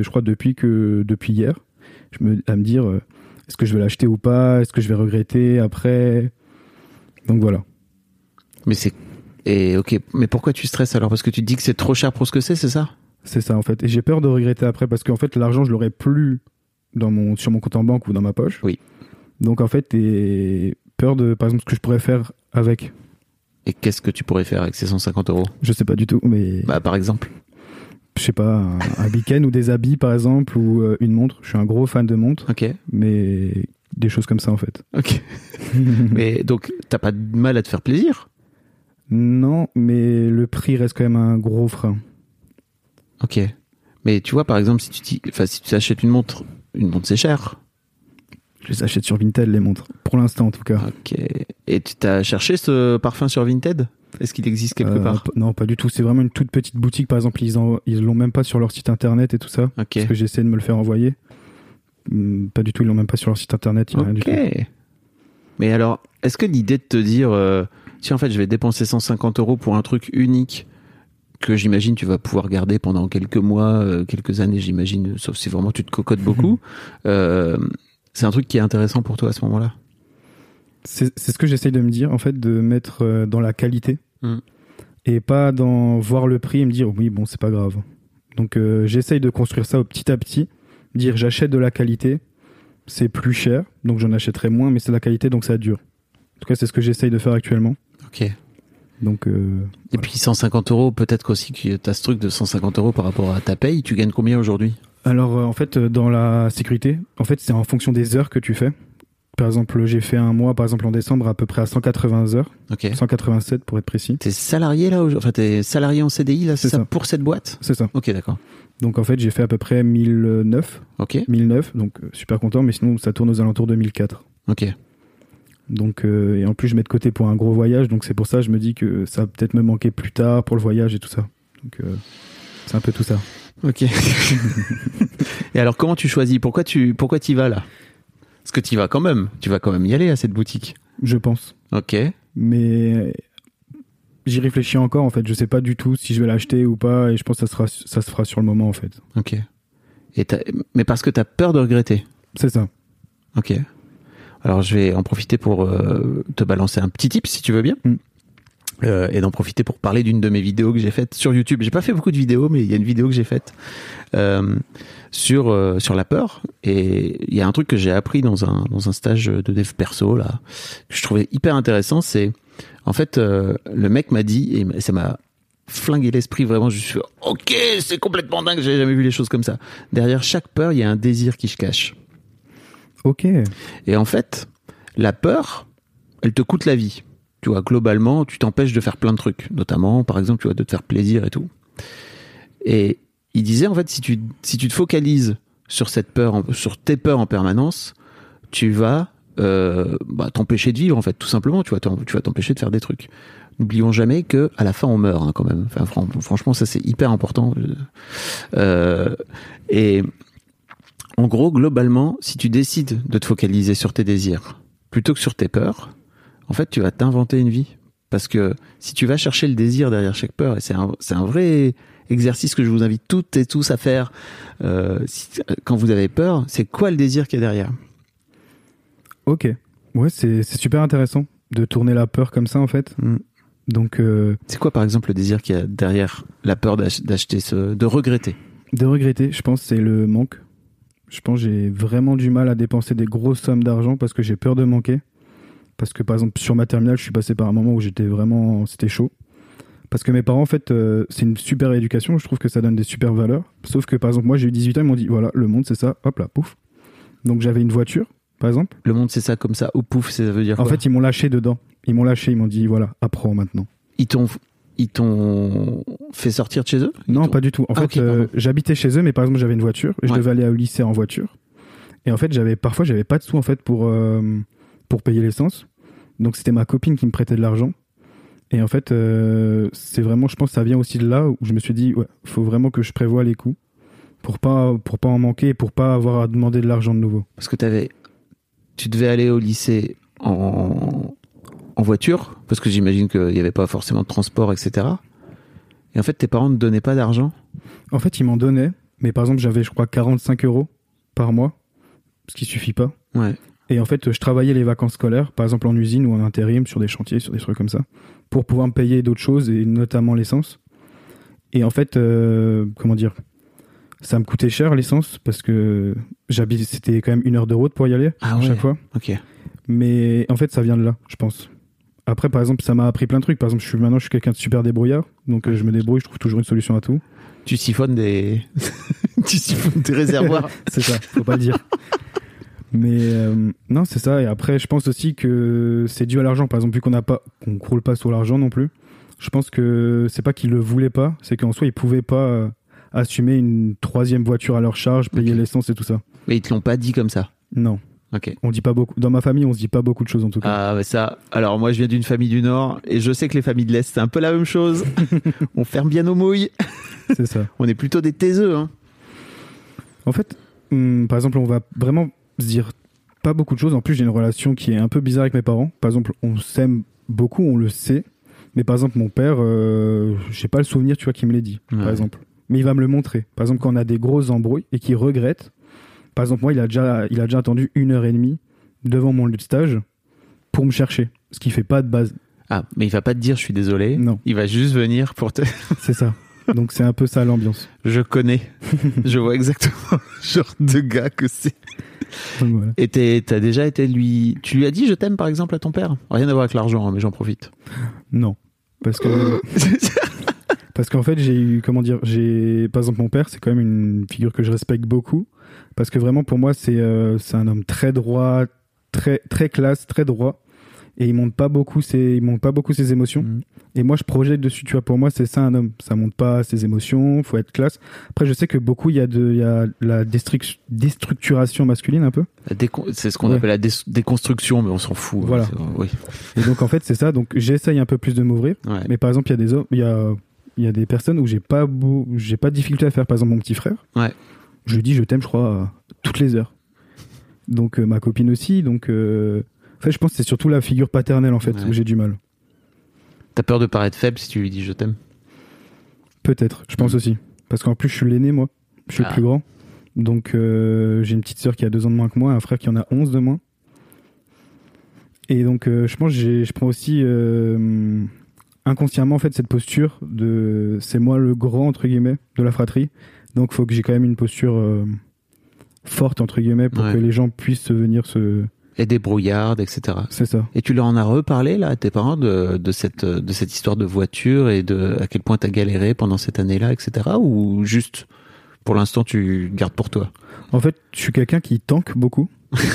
hier, à me dire, est-ce que je vais l'acheter ou pas? Est-ce que je vais regretter après? Donc voilà. Mais pourquoi tu stresses alors? Parce que tu te dis que c'est trop cher pour ce que c'est ça? C'est ça en fait. Et j'ai peur de regretter après parce qu'en fait l'argent je l'aurai plus sur mon compte en banque ou dans ma poche. Oui. Donc en fait t'es peur de par exemple ce que je pourrais faire avec. Et qu'est-ce que tu pourrais faire avec ces 150 €? Je sais pas du tout, mais... Bah par exemple. Je sais pas, un week-end ou des habits par exemple ou une montre. Je suis un gros fan de montres. Ok. Mais des choses comme ça en fait. Ok. Mais donc t'as pas de mal à te faire plaisir? Non, mais le prix reste quand même un gros frein. Ok. Mais tu vois, par exemple, si tu achètes une montre c'est cher. Je les achète sur Vinted, les montres. Pour l'instant, en tout cas. Ok. Et tu t'as cherché ce parfum sur Vinted? Est-ce qu'il existe quelque part? Non, pas du tout. C'est vraiment une toute petite boutique. Par exemple, ils l'ont même pas sur leur site internet et tout ça. Ok. Parce que j'ai essayé de me le faire envoyer. Pas du tout, ils l'ont même pas sur leur site internet. Il y a rien du tout. Mais alors, est-ce que l'idée de te dire... si en fait je vais dépenser 150 € pour un truc unique que j'imagine tu vas pouvoir garder pendant quelques mois, quelques années, j'imagine, sauf si vraiment tu te cocottes beaucoup, c'est un truc qui est intéressant pour toi à ce moment-là. C'est ce que j'essaye de me dire, en fait, de mettre dans la qualité et pas dans voir le prix et me dire oui, bon, c'est pas grave. Donc j'essaye de construire ça petit à petit, dire j'achète de la qualité, c'est plus cher, donc j'en achèterai moins, mais c'est la qualité, donc ça dure. En tout cas, c'est ce que j'essaye de faire actuellement. Ok. Donc, et puis 150 €, peut-être qu'aussi que tu as ce truc de 150 € par rapport à ta paye. Tu gagnes combien aujourd'hui ? Alors, en fait, dans la sécurité, en fait, c'est en fonction des heures que tu fais. Par exemple, j'ai fait un mois, par exemple en décembre, à peu près à 180 heures. Ok. 187 pour être précis. T'es salarié là, enfin t'es salarié en CDI là, c'est ça pour cette boîte ? C'est ça. Ok, d'accord. Donc en fait, j'ai fait à peu près 1009. Ok. 1009, donc super content, mais sinon ça tourne aux alentours de 1004. Ok. Donc et en plus je mets de côté pour un gros voyage, donc c'est pour ça que je me dis que ça va peut-être me manquer plus tard pour le voyage et tout ça. Donc c'est un peu tout ça. Ok. Et alors comment tu choisis ? Pourquoi t'y vas là ? Parce que tu vas quand même y aller à cette boutique. Je pense. Ok. Mais j'y réfléchis encore en fait. Je sais pas du tout si je vais l'acheter ou pas, et je pense que ça se fera sur le moment en fait. Ok. Mais parce que t'as peur de regretter. C'est ça. Ok. Alors je vais en profiter pour te balancer un petit tip si tu veux bien. Et d'en profiter pour parler d'une de mes vidéos que j'ai faite sur YouTube. J'ai pas fait beaucoup de vidéos, mais il y a une vidéo que j'ai faite sur la peur. Et il y a un truc que j'ai appris dans un stage de dev perso là, que je trouvais hyper intéressant. C'est en fait le mec m'a dit, et ça m'a flingué l'esprit vraiment. Je suis ok, c'est complètement dingue. J'ai jamais vu les choses comme ça. Derrière chaque peur, il y a un désir qui se cache. Ok. Et en fait, la peur, elle te coûte la vie. Tu vois, globalement, tu t'empêches de faire plein de trucs. Notamment, par exemple, tu vois, de te faire plaisir et tout. Et il disait, en fait, si tu te focalises sur cette peur, sur tes peurs en permanence, tu vas t'empêcher de vivre, en fait, tout simplement. Tu vas t'empêcher de faire des trucs. N'oublions jamais que à la fin, on meurt, hein, quand même. Enfin, franchement, ça, c'est hyper important. Et en gros, globalement, si tu décides de te focaliser sur tes désirs plutôt que sur tes peurs, en fait, tu vas t'inventer une vie. Parce que si tu vas chercher le désir derrière chaque peur, et c'est un vrai exercice que je vous invite toutes et tous à faire quand vous avez peur, c'est quoi le désir qu'il y a derrière ? Ok. Ouais, c'est super intéressant de tourner la peur comme ça, en fait. Donc, c'est quoi, par exemple, le désir qu'il y a derrière la peur d'acheter de regretter ? De regretter, je pense, c'est le manque. Je pense que j'ai vraiment du mal à dépenser des grosses sommes d'argent parce que j'ai peur de manquer. Parce que par exemple sur ma terminale, je suis passé par un moment où c'était chaud. Parce que mes parents, en fait, c'est une super éducation, je trouve que ça donne des super valeurs. Sauf que par exemple, moi j'ai eu 18 ans, ils m'ont dit voilà, le monde c'est ça, hop là, pouf. Donc j'avais une voiture, par exemple. Le monde c'est ça, comme ça, ou pouf, ça veut dire quoi ? En fait, ils m'ont lâché dedans. Ils m'ont dit voilà, apprends maintenant. Ils t'ont fait sortir de chez eux ? Non, pas du tout. En fait, j'habitais chez eux, mais par exemple, j'avais une voiture. Je devais aller au lycée en voiture. Et en fait, parfois, j'avais pas de sous en fait pour payer l'essence. Donc, c'était ma copine qui me prêtait de l'argent. Et en fait, c'est vraiment, je pense, que ça vient aussi de là où je me suis dit, ouais, faut vraiment que je prévoie les coûts pour pas en manquer et pour pas avoir à demander de l'argent de nouveau. Parce que tu devais aller au lycée en voiture, parce que j'imagine qu'il n'y avait pas forcément de transport, etc. Et en fait, tes parents ne donnaient pas d'argent ? En fait, ils m'en donnaient, mais par exemple, j'avais, je crois, 45 € par mois, ce qui suffit pas. Ouais. Et en fait, je travaillais les vacances scolaires, par exemple en usine ou en intérim, sur des chantiers, sur des trucs comme ça, pour pouvoir me payer d'autres choses, et notamment l'essence. Et en fait, ça me coûtait cher l'essence, parce que c'était quand même 1 heure de route pour y aller, chaque fois. Ok. Mais en fait, ça vient de là, je pense. Après, par exemple, ça m'a appris plein de trucs. Par exemple, je suis quelqu'un de super débrouillard, donc je me débrouille, je trouve toujours une solution à tout. Tu siphonnes des réservoirs. C'est ça, faut pas le dire. Mais non, c'est ça. Et après, je pense aussi que c'est dû à l'argent. Par exemple, vu qu'on croule pas sur l'argent non plus, je pense que c'est pas qu'ils le voulaient pas, c'est qu'en soi, ils pouvaient pas assumer une 3e voiture à leur charge, payer l'essence et tout ça. Mais ils te l'ont pas dit comme ça ? Non. Ok. On dit pas beaucoup. Dans ma famille, on se dit pas beaucoup de choses en tout cas. Ah, mais ça. Alors, moi, je viens d'une famille du Nord et je sais que les familles de l'Est, c'est un peu la même chose. On ferme bien nos mouilles. C'est ça. On est plutôt des taiseux, hein. En fait, par exemple, on va vraiment se dire pas beaucoup de choses. En plus, j'ai une relation qui est un peu bizarre avec mes parents. Par exemple, on s'aime beaucoup on le sait, mais par exemple mon père, j'ai pas le souvenir, tu vois, qu'il me l'ait dit, par exemple. Mais il va me le montrer. Par exemple, quand on a des grosses embrouilles et qu'il regrette, par exemple moi il a déjà attendu 1h30 devant mon lieu de stage pour me chercher, ce qui fait pas de base. Ah, mais il va pas te dire je suis désolé. Non. Il va juste venir pour te... C'est ça. Donc c'est un peu ça l'ambiance. Je connais. Je vois exactement le genre de gars que c'est. Donc, voilà. Et t'as déjà été tu lui as dit je t'aime par exemple à ton père? Rien à voir avec l'argent, hein, mais j'en profite. Non. Parce que... Parce qu'en fait, par exemple, mon père, c'est quand même une figure que je respecte beaucoup. Parce que vraiment, pour moi, c'est un homme très droit, très, très classe, très droit. Et il montre pas beaucoup ses émotions. Et moi, je projette dessus, tu vois, pour moi, c'est ça un homme. Ça montre pas ses émotions, faut être classe. Après, je sais que beaucoup, il y a la déstructuration masculine un peu. C'est ce qu'on appelle la déconstruction, mais on s'en fout. Voilà. Oui. Et donc, en fait, c'est ça. Donc, j'essaye un peu plus de m'ouvrir. Ouais. Mais par exemple, il y a des hommes, il y a des personnes où j'ai pas de difficulté à faire. Par exemple, mon petit frère. Ouais. Je lui dis je t'aime, je crois, toutes les heures. Donc, ma copine aussi. Donc, en fait, je pense que c'est surtout la figure paternelle, en fait, où j'ai du mal. T'as peur de paraître faible si tu lui dis je t'aime? Peut-être, je pense aussi. Parce qu'en plus, je suis l'aîné, moi. Je suis le plus grand. Donc, j'ai une petite sœur qui a 2 ans de moins que moi, un frère qui en a 11 de moins. Et donc, je pense que je prends aussi inconsciemment, en fait, cette posture de c'est moi le grand, entre guillemets, de la fratrie. Donc, il faut que j'ai quand même une posture forte, entre guillemets, pour que les gens puissent venir se... Et des brouillardes, etc. C'est ça. Et tu leur en as reparlé, là, à tes parents, de cette histoire de voiture et à quel point t'as galéré pendant cette année-là, etc. Ou juste, pour l'instant, tu gardes pour toi? En fait, je suis quelqu'un qui tanque beaucoup.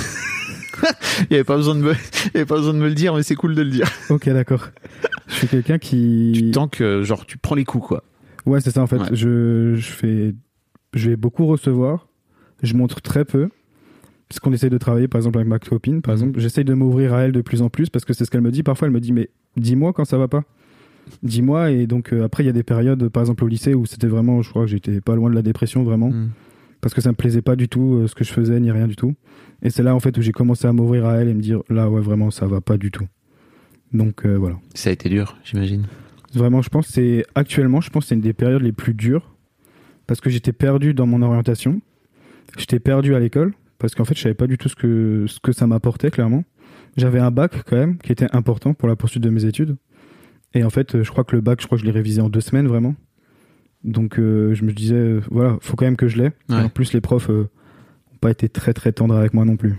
Il n'y avait pas besoin de me le dire, mais c'est cool de le dire. Ok, d'accord. Je suis quelqu'un qui... Tu tankes, genre, tu prends les coups, quoi. Ouais, c'est ça, en fait. Ouais. Je vais beaucoup recevoir. Je montre très peu. Parce qu'on essaye de travailler, par exemple, avec ma copine, par exemple. J'essaye de m'ouvrir à elle de plus en plus parce que c'est ce qu'elle me dit. Parfois, elle me dit, mais dis-moi quand ça va pas. Dis-moi. Et donc, après, il y a des périodes, par exemple, au lycée où c'était vraiment, je crois que j'étais pas loin de la dépression, vraiment. Parce que ça me plaisait pas du tout ce que je faisais, ni rien du tout. Et c'est là, en fait, où j'ai commencé à m'ouvrir à elle et me dire, là, ouais, vraiment, ça va pas du tout. Donc, voilà. Ça a été dur, j'imagine. Vraiment, je pense que c'est une des périodes les plus dures. Parce que j'étais perdu dans mon orientation. J'étais perdu à l'école. Parce qu'en fait, je savais pas du tout ce que ça m'apportait, clairement. J'avais un bac, quand même, qui était important pour la poursuite de mes études. Et en fait, je crois que le bac, je l'ai révisé en 2 semaines, vraiment. Donc, je me disais, voilà, faut quand même que je l'ai. Ouais. Et en plus, les profs n'ont pas été très, très tendres avec moi non plus.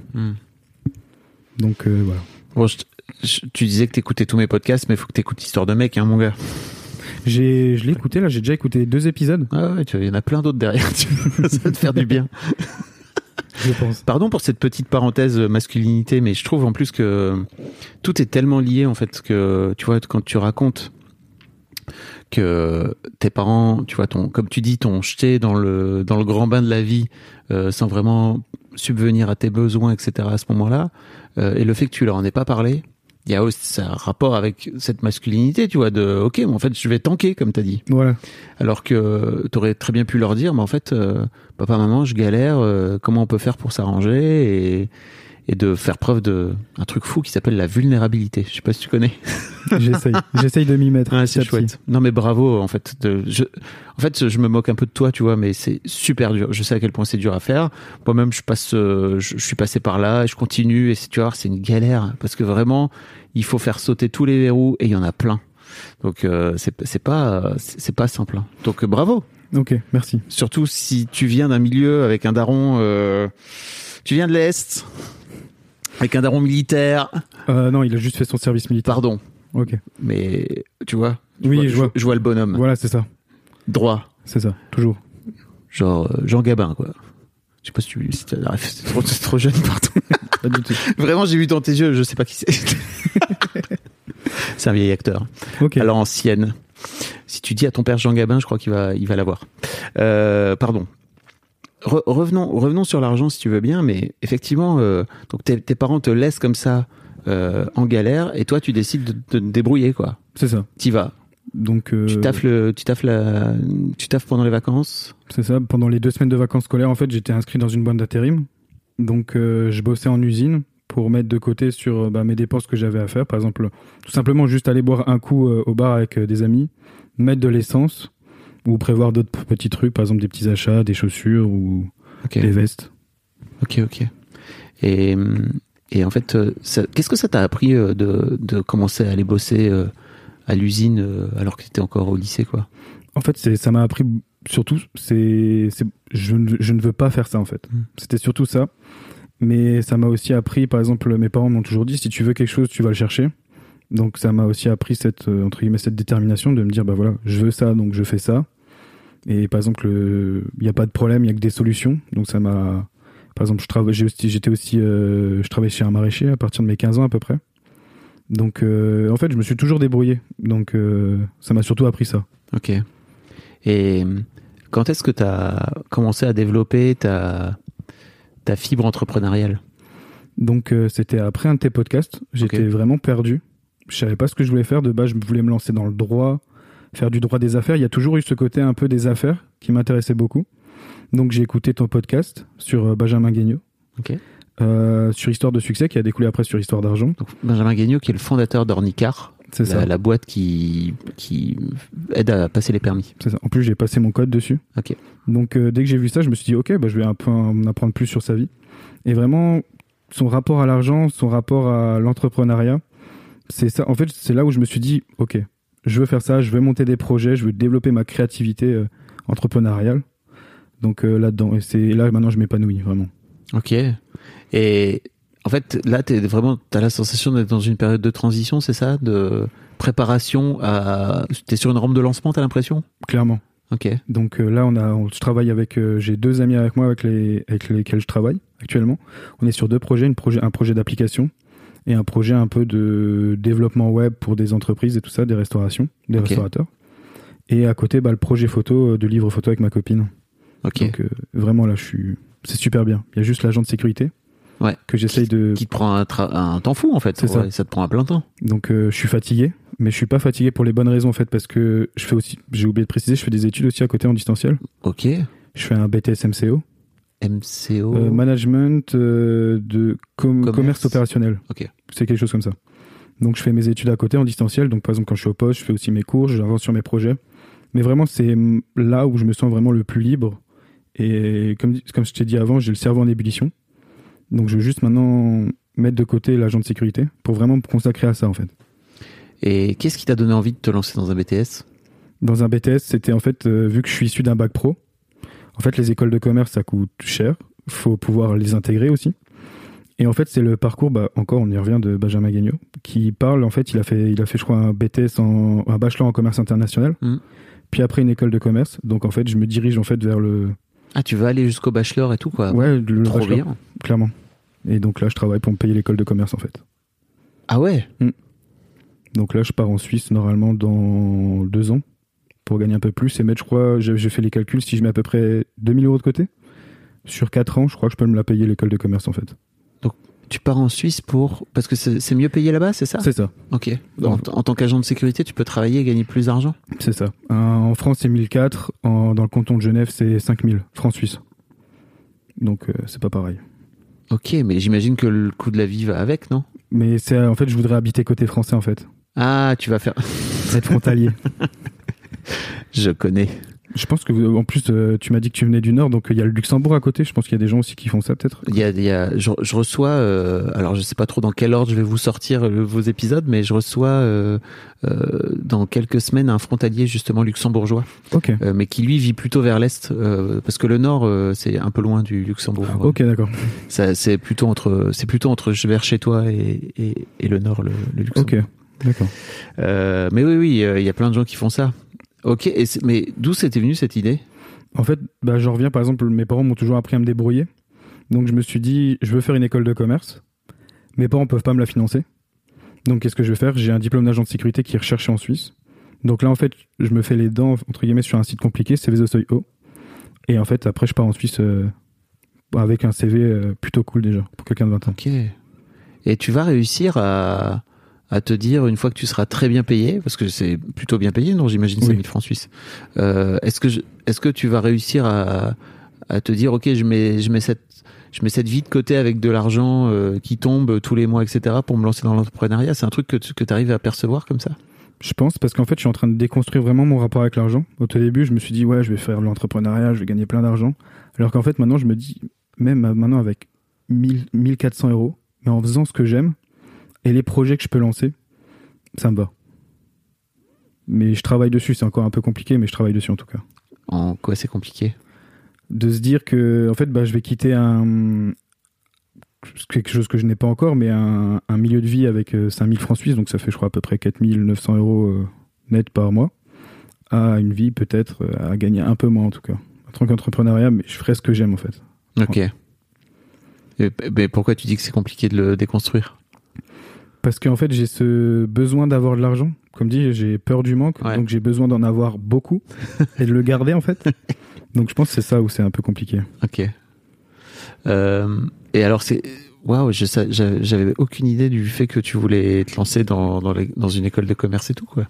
Donc, voilà. Bon, tu disais que t'écoutais tous mes podcasts, mais il faut que t'écoutes Histoire de mec, hein, mon gars. Je l'ai écouté, là, j'ai déjà écouté 2 épisodes. Ah ouais, il y en a plein d'autres derrière. Ça va te faire du bien. Je pense. Pardon pour cette petite parenthèse masculinité, mais je trouve en plus que tout est tellement lié, en fait, que, tu vois, quand tu racontes que tes parents, tu vois, comme tu dis, t'ont jeté dans le grand bain de la vie, sans vraiment subvenir à tes besoins, etc. à ce moment-là, et le fait que tu leur en aies pas parlé, il y a aussi un rapport avec cette masculinité, tu vois, ok, mais en fait, je vais tanker, comme t'as dit. Voilà. Alors que t'aurais très bien pu leur dire, mais en fait, papa, maman, je galère, comment on peut faire pour s'arranger et de faire preuve un truc fou qui s'appelle la vulnérabilité. Je sais pas si tu connais. J'essaye de m'y mettre. Ouais, c'est chouette. Non, mais bravo, en fait. Je me moque un peu de toi, tu vois, mais c'est super dur. Je sais à quel point c'est dur à faire. Moi-même, je suis passé par là et je continue et tu vois, c'est une galère parce que vraiment, il faut faire sauter tous les verrous et il y en a plein. Donc, c'est pas simple. Hein. Donc, bravo. Ok, merci. Surtout si tu viens d'un milieu avec un daron, tu viens de l'Est. Avec un daron militaire. Non, il a juste fait son service militaire. Pardon. Ok. Mais tu vois. Je vois le bonhomme. Voilà, c'est ça. Droit. C'est ça, toujours. Genre Jean Gabin, quoi. Je sais pas si c'est trop jeune, pardon. Pas du tout. Vraiment, j'ai vu dans tes yeux, je sais pas qui c'est. C'est un vieil acteur. Ok. À l'ancienne. Si tu dis à ton père Jean Gabin, je crois qu'il va l'avoir. Pardon. Revenons sur l'argent si tu veux bien, mais effectivement, donc tes parents te laissent comme ça en galère et toi tu décides de te débrouiller, quoi. C'est ça. T'y vas. Donc tu taffes pendant les vacances. C'est ça. Pendant les 2 semaines de vacances scolaires, en fait, j'étais inscrit dans une boîte d'intérim. Donc je bossais en usine pour mettre de côté sur mes dépenses que j'avais à faire. Par exemple, tout simplement juste aller boire un coup au bar avec des amis, mettre de l'essence ou prévoir d'autres petits trucs, par exemple des petits achats, des chaussures ou des vestes. Ok. Et en fait, qu'est-ce que ça t'a appris de commencer à aller bosser à l'usine alors que tu étais encore au lycée, quoi? En fait, ça m'a appris surtout, je ne veux pas faire ça, en fait. C'était surtout ça. Mais ça m'a aussi appris, par exemple, mes parents m'ont toujours dit, si tu veux quelque chose, tu vas le chercher. Donc ça m'a aussi appris cette détermination de me dire, voilà, je veux ça, donc je fais ça. Et par exemple, il n'y a pas de problème, il n'y a que des solutions. Donc ça m'a... Par exemple, je travaillais chez un maraîcher à partir de mes 15 ans à peu près. Donc en fait, je me suis toujours débrouillé. Donc ça m'a surtout appris ça. Ok. Et quand est-ce que tu as commencé à développer ta fibre entrepreneuriale? Donc c'était après un de tes podcasts. J'étais vraiment perdu. Je savais pas ce que je voulais faire. De base, je voulais me lancer dans le droit, faire du droit des affaires. Il y a toujours eu ce côté un peu des affaires qui m'intéressait beaucoup. Donc j'ai écouté ton podcast sur Benjamin Guignot, sur Histoire de succès, qui a découlé après sur Histoire d'argent. Donc, Benjamin Guignot, qui est le fondateur d'Ornicar, la boîte qui aide à passer les permis. C'est ça. En plus, j'ai passé mon code dessus. Ok. Donc dès que j'ai vu ça, je me suis dit je vais un peu en apprendre plus sur sa vie. Et vraiment, son rapport à l'argent, son rapport à l'entrepreneuriat, c'est ça. En fait, c'est là où je me suis dit je veux faire ça, je veux monter des projets, je veux développer ma créativité entrepreneuriale. Donc là-dedans, et c'est là maintenant je m'épanouis vraiment. Ok. Et en fait, là, t'as la sensation d'être dans une période de transition, c'est ça, de préparation à. T'es sur une rampe de lancement, t'as l'impression? Clairement. Ok. Donc là, je travaille avec. J'ai 2 amis avec moi avec lesquels je travaille actuellement. On est sur 2 projets, un projet d'application et un projet un peu de développement web pour des entreprises et tout ça, des restaurateurs. Et à côté, le projet photo, de livre photo avec ma copine. Ok. Donc vraiment là, c'est super bien. Il y a juste l'agent de sécurité que j'essaye qui te prend un temps fou en fait. C'est ça. Ça te prend un plein temps. Donc je suis fatigué, mais je suis pas fatigué pour les bonnes raisons en fait, parce que je fais aussi, j'ai oublié de préciser, je fais des études aussi à côté en distanciel. Ok. Je fais un BTS MCO. Management de commerce opérationnel. Ok. C'est quelque chose comme ça. Donc je fais mes études à côté en distanciel. Donc par exemple quand je suis au poste, je fais aussi mes cours, j'avance sur mes projets. Mais vraiment c'est là où je me sens vraiment le plus libre. Et comme je t'ai dit avant, j'ai le cerveau en ébullition. Donc je veux juste maintenant mettre de côté l'agent de sécurité pour vraiment me consacrer à ça en fait. Et qu'est-ce qui t'a donné envie de te lancer dans un BTS ? Dans un BTS, c'était en fait, vu que je suis issu d'un bac pro, en fait les écoles de commerce ça coûte cher, faut pouvoir les intégrer aussi. Et en fait c'est le parcours, encore on y revient, de Benjamin Guignot, qui parle, en fait il a fait je crois un BTS, un bachelor en commerce international, puis après une école de commerce. Donc en fait je me dirige en fait vers le... Ah, tu vas aller jusqu'au bachelor et tout, quoi. Ouais, le trop bachelor, bien. Clairement. Et donc là, je travaille pour me payer l'école de commerce, en fait. Ah ouais. Donc là, je pars en Suisse, normalement, dans 2 ans, pour gagner un peu plus et mettre, je crois, j'ai fait les calculs, si je mets à peu près 2 000 € de côté, sur 4 ans, je crois que je peux me la payer l'école de commerce, en fait. Donc, tu pars en Suisse parce que c'est mieux payé là-bas, c'est ça ? C'est ça. Ok. En tant qu'agent de sécurité, tu peux travailler et gagner plus d'argent ? C'est ça. En France, c'est 1 400. Dans le canton de Genève, c'est 5 000 francs suisses. Donc, c'est pas pareil. Ok, mais j'imagine que le coût de la vie va avec, non ? Mais en fait, je voudrais habiter côté français, en fait. Ah, tu vas faire... Être frontalier. Je connais. Je pense que en plus tu m'as dit que tu venais du Nord, donc il y a le Luxembourg à côté. Je pense qu'il y a des gens aussi qui font ça peut-être. Je reçois, alors je sais pas trop dans quel ordre je vais vous sortir vos épisodes, mais je reçois dans quelques semaines un frontalier justement luxembourgeois, mais qui lui vit plutôt vers l'est, parce que le Nord c'est un peu loin du Luxembourg. Ok, d'accord. C'est plutôt entre vers chez toi et le Nord, le Luxembourg. Ok, d'accord. Mais oui, il y a plein de gens qui font ça. Ok, mais d'où c'était venu cette idée ? En fait, j'en reviens, par exemple, mes parents m'ont toujours appris à me débrouiller. Donc je me suis dit, je veux faire une école de commerce. Mes parents peuvent pas me la financer. Donc qu'est-ce que je vais faire ? J'ai un diplôme d'agent de sécurité qui est recherché en Suisse. Donc là, en fait, je me fais les dents, entre guillemets, sur un site compliqué, CVSOIO. Et en fait, après, je pars en Suisse avec un CV plutôt cool déjà, pour quelqu'un de 20 ans. Ok. Et tu vas réussir à te dire, une fois que tu seras très bien payé, parce que c'est plutôt bien payé, non, j'imagine, 5 000 francs suisses. Est-ce que tu vas réussir à à te dire ok, je mets cette vie de côté avec de l'argent qui tombe tous les mois, etc. pour me lancer dans l'entrepreneuriat. C'est un truc que tu arrives à percevoir comme ça? Je pense, parce qu'en fait, je suis en train de déconstruire vraiment mon rapport avec l'argent. Au tout début, je me suis dit, ouais, je vais faire de l'entrepreneuriat, je vais gagner plein d'argent. Alors qu'en fait, maintenant, je me dis, même maintenant avec 1400 €, mais en faisant ce que j'aime et les projets que je peux lancer, ça me va. Mais je travaille dessus, c'est encore un peu compliqué, mais je travaille dessus en tout cas. En quoi c'est compliqué? De se dire que, en fait, je vais quitter quelque chose que je n'ai pas encore, mais un milieu de vie avec 5000 francs suisses, donc ça fait, je crois, à peu près 4900 € net par mois, à une vie peut-être à gagner un peu moins en tout cas. En tant qu'entrepreneuriat, mais je ferai ce que j'aime en fait. Ok. Mais pourquoi tu dis que c'est compliqué de le déconstruire? Parce qu'en fait, j'ai ce besoin d'avoir de l'argent. Comme dit, j'ai peur du manque, donc j'ai besoin d'en avoir beaucoup et de le garder en fait. Donc je pense que c'est ça où c'est un peu compliqué. Ok. Et alors waouh, j'avais aucune idée du fait que tu voulais te lancer dans une école de commerce et tout quoi.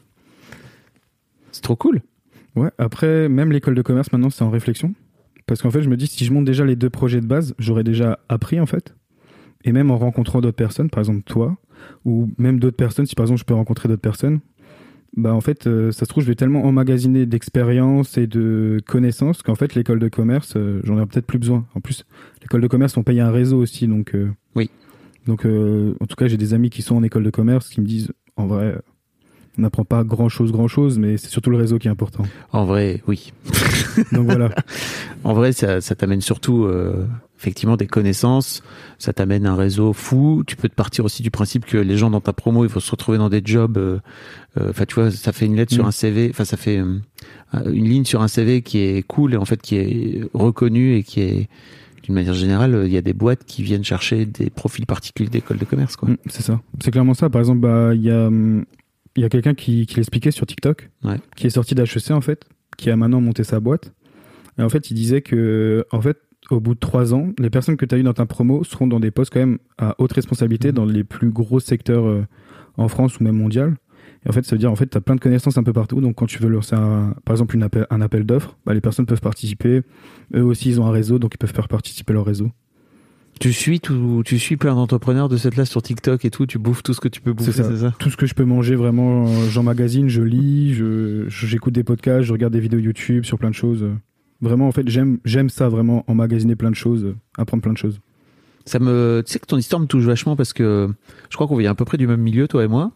C'est trop cool. Ouais. Après, même l'école de commerce maintenant, c'est en réflexion. Parce qu'en fait, je me dis, si je monte déjà les 2 projets de base, j'aurais déjà appris en fait. Et même en rencontrant d'autres personnes, par exemple toi, ou même d'autres personnes, si par exemple je peux rencontrer d'autres personnes, en fait, ça se trouve, je vais tellement emmagasiner d'expérience et de connaissances qu'en fait, l'école de commerce, j'en ai peut-être plus besoin. En plus, l'école de commerce, on paye un réseau aussi, donc. Oui. Donc, en tout cas, j'ai des amis qui sont en école de commerce qui me disent, en vrai, on n'apprend pas grand chose, mais c'est surtout le réseau qui est important. En vrai, oui. Donc voilà. En vrai, ça t'amène surtout effectivement des connaissances, ça t'amène un réseau fou. Tu peux te partir aussi du principe que les gens dans ta promo, il faut se retrouver dans des jobs. Enfin, tu vois, ça fait une lettre sur un CV. Enfin, ça fait une ligne sur un CV qui est cool et en fait qui est reconnue et qui est d'une manière générale, il y a des boîtes qui viennent chercher des profils particuliers d'école de commerce, quoi. C'est ça. C'est clairement ça. Par exemple, il y a quelqu'un qui l'expliquait sur TikTok, qui est sorti d'HEC en fait, qui a maintenant monté sa boîte. Et en fait, il disait que, en fait, au bout de 3 ans, les personnes que tu as eues dans ta promo seront dans des postes quand même à haute responsabilité dans les plus gros secteurs en France ou même mondial. Et en fait, ça veut dire, en fait, tu as plein de connaissances un peu partout. Donc, quand tu veux lancer par exemple un appel d'offres, les personnes peuvent participer. Eux aussi, ils ont un réseau, donc ils peuvent faire participer leur réseau. Tu suis plein d'entrepreneurs de cette là sur TikTok et tout, tu bouffes tout ce que tu peux bouffer, c'est ça? Tout ce que je peux manger, vraiment, j'emmagasine, je lis, j'écoute des podcasts, je regarde des vidéos YouTube sur plein de choses. Vraiment, en fait, j'aime ça, vraiment, emmagasiner plein de choses, apprendre plein de choses. Tu sais que ton histoire me touche vachement parce que je crois qu'on vient à peu près du même milieu, toi et moi.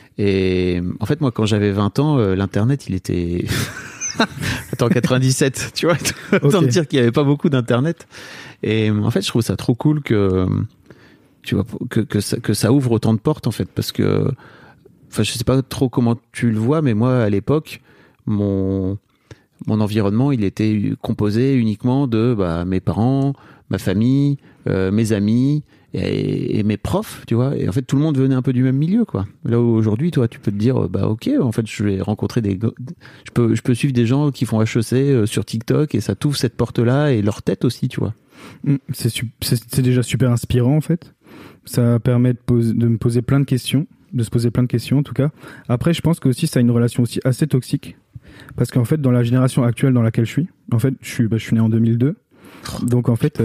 Et en fait, moi, quand j'avais 20 ans, l'Internet, il était... Attends, 97, tu vois, autant te dire qu'il n'y avait pas beaucoup d'Internet. Et en fait, je trouve ça trop cool que, tu vois, que ça ouvre autant de portes, en fait, parce que, enfin, je sais pas trop comment tu le vois, mais moi, à l'époque, mon environnement, il était composé uniquement de mes parents, ma famille, mes amis et mes profs, tu vois. Et en fait, tout le monde venait un peu du même milieu, quoi. Là où aujourd'hui, toi, tu peux te dire, ok, en fait, je vais rencontrer je peux suivre des gens qui font HEC sur TikTok et ça t'ouvre cette porte-là et leur tête aussi, tu vois. C'est déjà super inspirant, en fait. Ça permet de me poser plein de questions, de se poser plein de questions, en tout cas. Après, je pense que aussi, ça a une relation aussi assez toxique. Parce qu'en fait, dans la génération actuelle dans laquelle je suis, en fait, je suis né en 2002. Donc, en fait,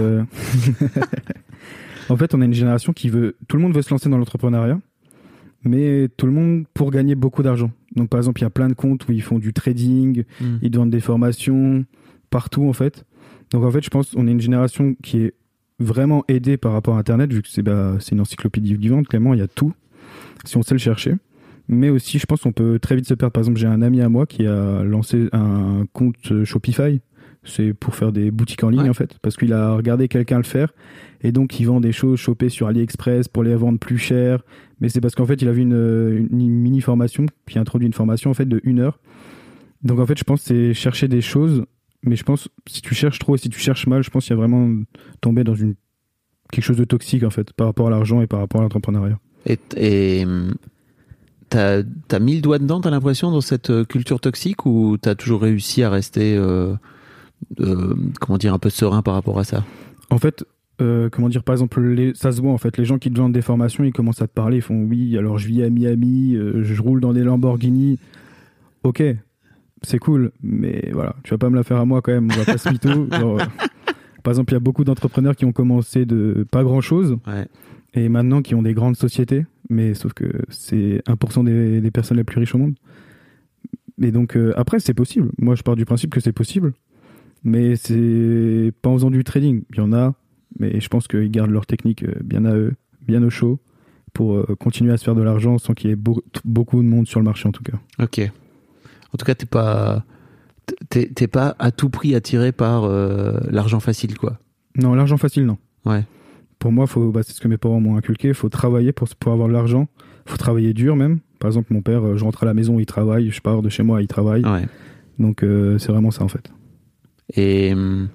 en fait, on a une génération tout le monde veut se lancer dans l'entrepreneuriat, mais tout le monde pour gagner beaucoup d'argent. Donc, par exemple, il y a plein de comptes où ils font du trading, ils vendent des formations partout, en fait. Donc, en fait, je pense qu'on est une génération qui est vraiment aidée par rapport à Internet, vu que c'est une encyclopédie vivante, clairement, il y a tout, si on sait le chercher. Mais aussi, je pense qu'on peut très vite se perdre. Par exemple, j'ai un ami à moi qui a lancé un compte Shopify. C'est pour faire des boutiques en ligne, en fait. Parce qu'il a regardé quelqu'un le faire. Et donc, il vend des choses chopées sur AliExpress pour les vendre plus cher. Mais c'est parce qu'en fait, il a vu une mini-formation, puis introduit une formation, en fait, de 1 heure. Donc, en fait, je pense que c'est chercher des choses. Mais je pense, si tu cherches trop et si tu cherches mal, je pense qu'il y a vraiment tombé dans quelque chose de toxique, en fait, par rapport à l'argent et par rapport à l'entrepreneuriat. Et t'as mis le doigt dedans, t'as l'impression, dans cette culture toxique, ou t'as toujours réussi à rester, comment dire, un peu serein par rapport à ça? En fait, comment dire, par exemple, ça se voit, en fait, les gens qui te vendent des formations, ils commencent à te parler, ils font oui, alors je vis à Miami, je roule dans des Lamborghini. Ok, c'est cool, mais voilà, tu vas pas me la faire à moi quand même, on va pas se mytho. Par exemple, il y a beaucoup d'entrepreneurs qui ont commencé de pas grand-chose et maintenant qui ont des grandes sociétés, mais sauf que c'est 1% des personnes les plus riches au monde. Et donc, après, c'est possible. Moi, je pars du principe que c'est possible, mais c'est pas en faisant du trading. Il y en a, mais je pense qu'ils gardent leur technique bien à eux, bien au chaud, pour continuer à se faire de l'argent sans qu'il y ait beaucoup de monde sur le marché, en tout cas. Ok. En tout cas, t'es pas à tout prix attiré par l'argent facile, quoi. Non, l'argent facile, non. Ouais. Pour moi, c'est ce que mes parents m'ont inculqué. Il faut travailler pour avoir de l'argent. Il faut travailler dur, même. Par exemple, mon père, je rentre à la maison, il travaille. Je pars de chez moi, il travaille. Ouais. Donc, c'est vraiment ça, en fait. Et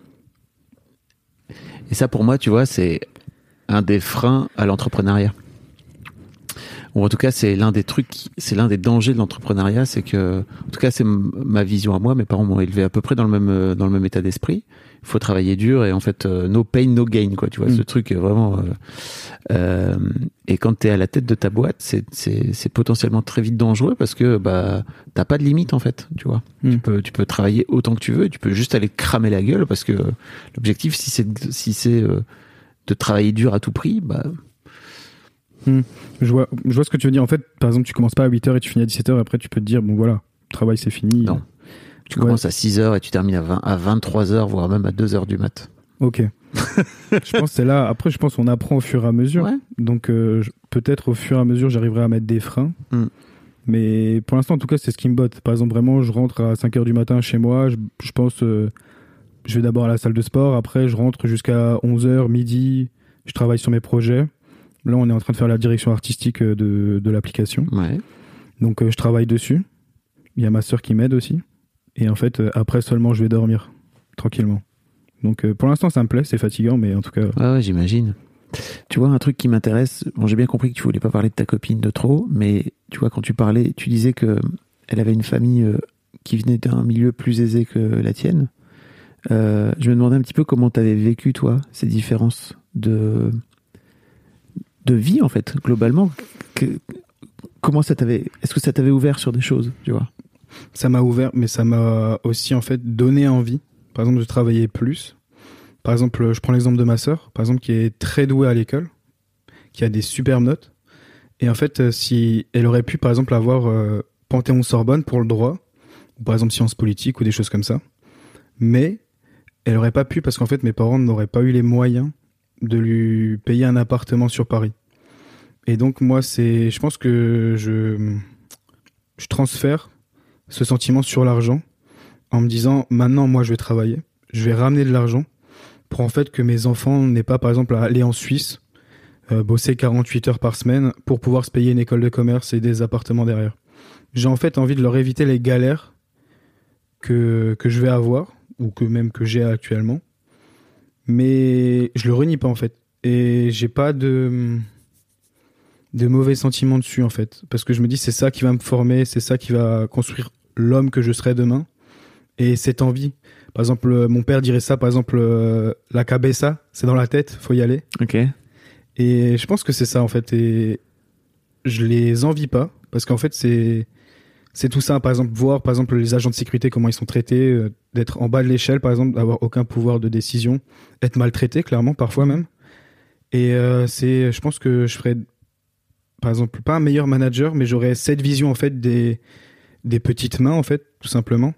ça, pour moi, tu vois, c'est un des freins à l'entrepreneuriat. Ou en tout cas, c'est l'un des dangers de l'entrepreneuriat, c'est que, en tout cas, c'est ma vision à moi. Mes parents m'ont élevé à peu près dans le même état d'esprit. Il faut travailler dur et en fait, no pain, no gain, quoi. Tu vois, ce truc vraiment. Et quand t'es à la tête de ta boîte, c'est potentiellement très vite dangereux parce que t'as pas de limite en fait, tu vois. Tu peux travailler autant que tu veux, tu peux juste aller cramer la gueule parce que l'objectif, si c'est de travailler dur à tout prix, Je vois ce que tu veux dire. En fait, par exemple, tu commences pas à 8h et tu finis à 17h. Après, tu peux te dire, bon voilà, le travail c'est fini. Non. Tu commences à 6h et tu termines à 23h, voire même à 2h du mat. Ok. Je pense que c'est là. Après, je pense qu'on apprend au fur et à mesure. Ouais. Donc, peut-être au fur et à mesure, j'arriverai à mettre des freins. Mais pour l'instant, en tout cas, c'est ce qui me botte. Par exemple, vraiment, je rentre à 5h du matin chez moi. Je pense, je vais d'abord à la salle de sport. Après, je rentre jusqu'à 11h, midi. Je travaille sur mes projets. Là, on est en train de faire la direction artistique de l'application. Ouais. Donc, je travaille dessus. Il y a ma sœur qui m'aide aussi. Et en fait, après seulement, je vais dormir tranquillement. Donc, pour l'instant, ça me plaît. C'est fatigant, mais en tout cas... Ouais, j'imagine. Tu vois, un truc qui m'intéresse... Bon, j'ai bien compris que tu voulais pas parler de ta copine de trop, mais tu vois, quand tu parlais, tu disais qu'elle avait une famille qui venait d'un milieu plus aisé que la tienne. Je me demandais un petit peu comment tu avais vécu, toi, ces différences de vie, en fait, globalement. Comment ça t'avait... Est-ce que ça t'avait ouvert sur des choses, tu vois? Ça m'a ouvert, mais ça m'a aussi, en fait, donné envie, par exemple, de travailler plus. Par exemple, je prends l'exemple de ma sœur, par exemple, qui est très douée à l'école, qui a des superbes notes. Et en fait, si elle aurait pu, par exemple, avoir Panthéon-Sorbonne pour le droit, ou par exemple sciences politiques ou des choses comme ça, mais elle aurait pas pu parce qu'en fait, mes parents n'auraient pas eu les moyens de lui payer un appartement sur Paris. Et donc, moi, je pense que je transfère ce sentiment sur l'argent en me disant, maintenant, moi, je vais travailler, je vais ramener de l'argent pour en fait que mes enfants n'aient pas, par exemple, à aller en Suisse, bosser 48 heures par semaine pour pouvoir se payer une école de commerce et des appartements derrière. J'ai en fait envie de leur éviter les galères que je vais avoir, ou que j'ai actuellement. Mais je le renie pas, en fait. Et j'ai pas de mauvais sentiments dessus, en fait. Parce que je me dis, c'est ça qui va me former, c'est ça qui va construire l'homme que je serai demain. Et cette envie. Par exemple, mon père dirait ça, par exemple, la cabeza, c'est dans la tête, faut y aller. Ok. Et je pense que c'est ça, en fait. Et je les envie pas, parce qu'en fait, c'est tout ça. Par exemple, voir, par exemple, les agents de sécurité, comment ils sont traités, d'être en bas de l'échelle, par exemple, d'avoir aucun pouvoir de décision, être maltraité, clairement, parfois même. Et je pense que je ferais, par exemple, pas un meilleur manager, mais j'aurais cette vision, en fait, des petites mains, en fait, tout simplement.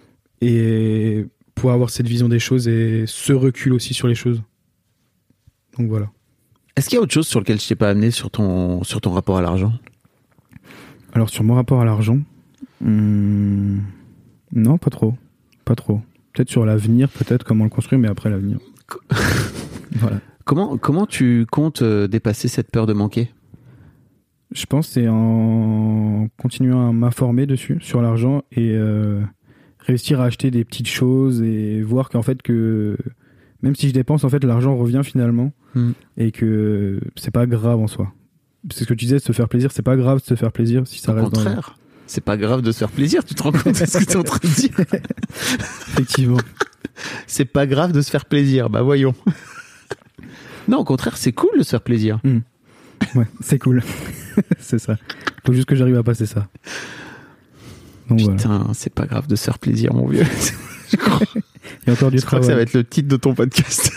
Et pour avoir cette vision des choses et ce recul aussi sur les choses. Donc voilà. Est-ce qu'il y a autre chose sur lequel je t'ai pas amené sur ton rapport à l'argent? Alors sur mon rapport à l'argent, non, pas trop. Peut-être sur l'avenir, peut-être comment le construire, mais après l'avenir. Voilà. Comment tu comptes dépasser cette peur de manquer? Je pense que c'est en continuant à m'informer dessus, sur l'argent, et réussir à acheter des petites choses et voir qu'en fait que même si je dépense, en fait l'argent revient finalement et que c'est pas grave en soi. C'est ce que tu disais, se faire plaisir, c'est pas grave de se faire plaisir si ça reste. Au contraire, c'est pas grave de se faire plaisir, tu te rends compte de ce que tu es en train de dire? Effectivement. C'est pas grave de se faire plaisir, bah voyons. Non, au contraire, c'est cool de se faire plaisir. Ouais, c'est cool. C'est ça. Faut juste que j'arrive à passer ça. Donc, putain, voilà. C'est pas grave de se faire plaisir, mon vieux. Je crois. Il Il y a encore du Je crois travail. que ça va être le titre de ton podcast.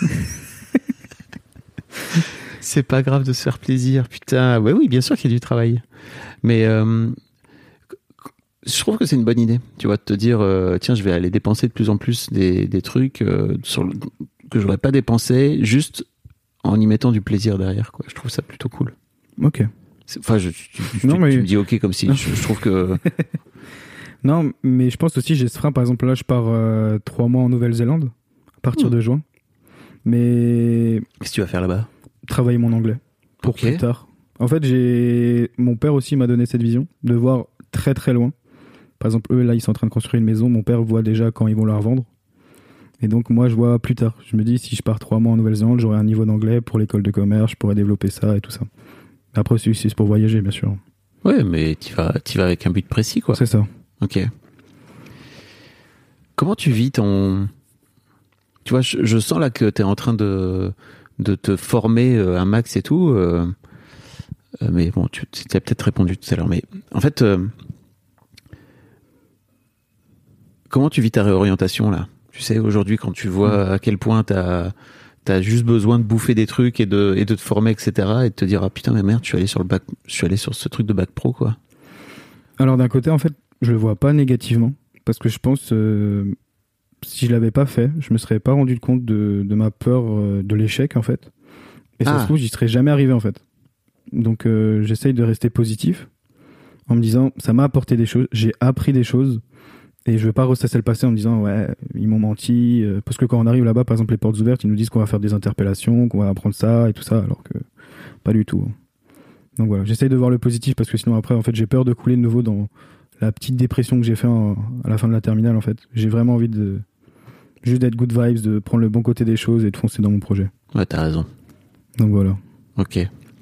C'est pas grave de se faire plaisir, putain. Ouais, oui, bien sûr qu'il y a du travail. Mais je trouve que c'est une bonne idée, tu vois, de te dire, tiens, je vais aller dépenser de plus en plus des trucs que j'aurais pas dépensé, juste en y mettant du plaisir derrière, quoi. Je trouve ça plutôt cool. Ok. Enfin, Non, mais- tu me dis ok comme si je trouve que... Non, mais je pense aussi, j'ai ce frein. Par exemple, là, je pars 3 mois en Nouvelle-Zélande, à partir de juin. Mais Qu'est-ce que tu vas faire là-bas? travailler mon anglais pour Ok. plus tard. En fait, mon père aussi m'a donné cette vision de voir très très loin. Par exemple, eux, là, ils sont en train de construire une maison. Mon père voit déjà quand ils vont la revendre. Et donc, moi, je vois plus tard. Je me dis, si je pars 3 mois en Nouvelle-Zélande, j'aurai un niveau d'anglais pour l'école de commerce, je pourrais développer ça et tout ça. Après, c'est pour voyager, bien sûr. Ouais, mais tu vas avec un but précis, quoi. C'est ça. Ok. Comment tu vis ton... Tu vois, je sens là que tu es en train de te former un max et tout. Mais bon, tu as peut-être répondu tout à l'heure. Mais en fait, comment tu vis ta réorientation là? Tu sais, aujourd'hui, quand tu vois à quel point t'as juste besoin de bouffer des trucs et de te former, etc. et de te dire, ah putain, mais merde, je suis allé sur ce truc de bac pro, quoi. Alors, d'un côté, en fait, je le vois pas négativement. Parce que je pense, si je l'avais pas fait, je me serais pas rendu compte de ma peur de l'échec, en fait. Et ça se trouve, j'y serais jamais arrivé, en fait. Donc, j'essaye de rester positif en me disant, ça m'a apporté des choses, j'ai appris des choses. Et je veux pas ressasser le passé en me disant, ouais, ils m'ont menti. Parce que quand on arrive là-bas, par exemple, les portes ouvertes, ils nous disent qu'on va faire des interpellations, qu'on va apprendre ça et tout ça, alors que pas du tout. Donc voilà, j'essaye de voir le positif parce que sinon, après, en fait, j'ai peur de couler de nouveau dans la petite dépression que j'ai fait à la fin de la terminale, en fait. J'ai vraiment envie juste d'être good vibes, de prendre le bon côté des choses et de foncer dans mon projet. Ouais, t'as raison. Donc voilà. Ok.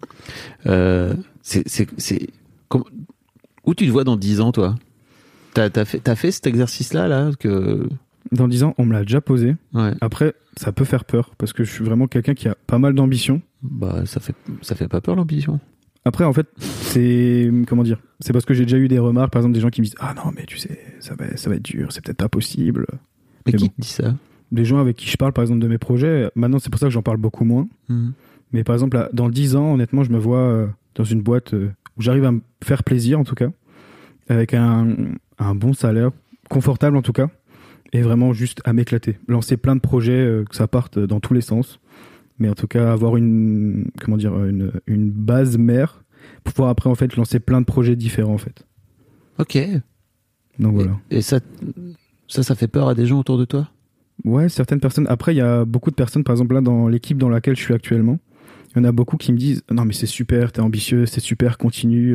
Où tu te vois dans 10 ans, toi? T'as fait cet exercice-là, là, que... Dans 10 ans, on me l'a déjà posé. Ouais. Après, ça peut faire peur parce que je suis vraiment quelqu'un qui a pas mal d'ambition. Bah, ça fait pas peur, l'ambition. Après, en fait, c'est... Comment dire? C'est parce que j'ai déjà eu des remarques, par exemple, des gens qui me disent « Ah non, mais tu sais, ça va être dur, c'est peut-être pas possible. » Mais qui bon. te dit ça? Des gens avec qui je parle, par exemple, de mes projets. Maintenant, c'est pour ça que j'en parle beaucoup moins. Mais par exemple, là, dans 10 ans, honnêtement, je me vois dans une boîte où j'arrive à me faire plaisir, en tout cas, avec un bon salaire, confortable en tout cas, et vraiment juste à m'éclater. Lancer plein de projets, que ça parte dans tous les sens. Mais en tout cas, avoir une base mère pour pouvoir après, en fait, lancer plein de projets différents, en fait. Ok. Donc voilà. Et ça fait peur à des gens autour de toi? Ouais, certaines personnes. Après, il y a beaucoup de personnes, par exemple, là, dans l'équipe dans laquelle je suis actuellement, il y en a beaucoup qui me disent « Non, mais c'est super, t'es ambitieux, c'est super, continue.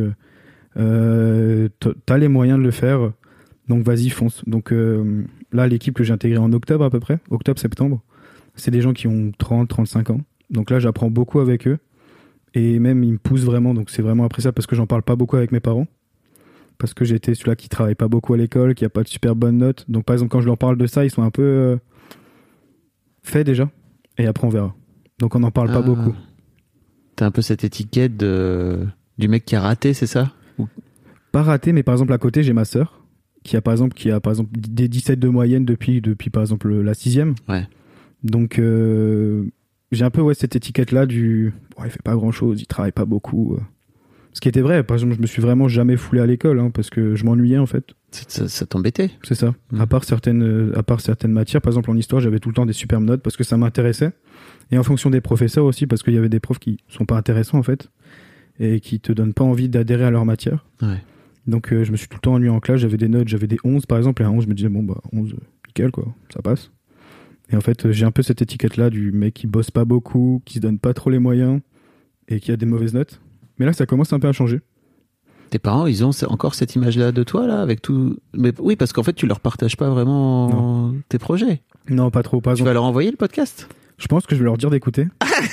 T'as les moyens de le faire, donc vas-y, fonce. » Donc là, l'équipe que j'ai intégrée en octobre à peu près, octobre-septembre, c'est des gens qui ont 30-35 ans. Donc là, j'apprends beaucoup avec eux. Et même, ils me poussent vraiment. Donc c'est vraiment appréciable parce que j'en parle pas beaucoup avec mes parents. Parce que j'ai été celui-là qui travaille pas beaucoup à l'école, qui a pas de super bonnes notes. Donc par exemple, quand je leur parle de ça, ils sont un peu faits déjà. Et après, on verra. Donc on n'en parle pas beaucoup. T'as un peu cette étiquette du mec qui a raté, c'est ça? Pas raté, mais par exemple, à côté, j'ai ma sœur qui a par exemple des 17 de moyenne depuis par exemple la 6e. Ouais. Donc j'ai un peu cette étiquette là il fait pas grand chose, il travaille pas beaucoup. Ce qui était vrai, par exemple, je me suis vraiment jamais foulé à l'école parce que je m'ennuyais en fait. Ça t'embêtait? C'est ça. À part certaines matières, par exemple en histoire, j'avais tout le temps des superbes notes parce que ça m'intéressait. Et en fonction des professeurs aussi, parce qu'il y avait des profs qui sont pas intéressants en fait et qui te donnent pas envie d'adhérer à leur matière. Ouais. Donc je me suis tout le temps ennuyé en classe, j'avais des notes, j'avais des 11 par exemple, et à 11 je me disais 11 nickel quoi, ça passe. Et en fait j'ai un peu cette étiquette là du mec qui bosse pas beaucoup, qui se donne pas trop les moyens et qui a des mauvaises notes. Mais là ça commence un peu à changer. Tes parents, ils ont encore cette image là de toi là avec tout. Mais oui, parce qu'en fait tu leur partages pas vraiment tes projets. Non, pas trop. Tu vas leur envoyer le podcast? Je pense que je vais leur dire d'écouter.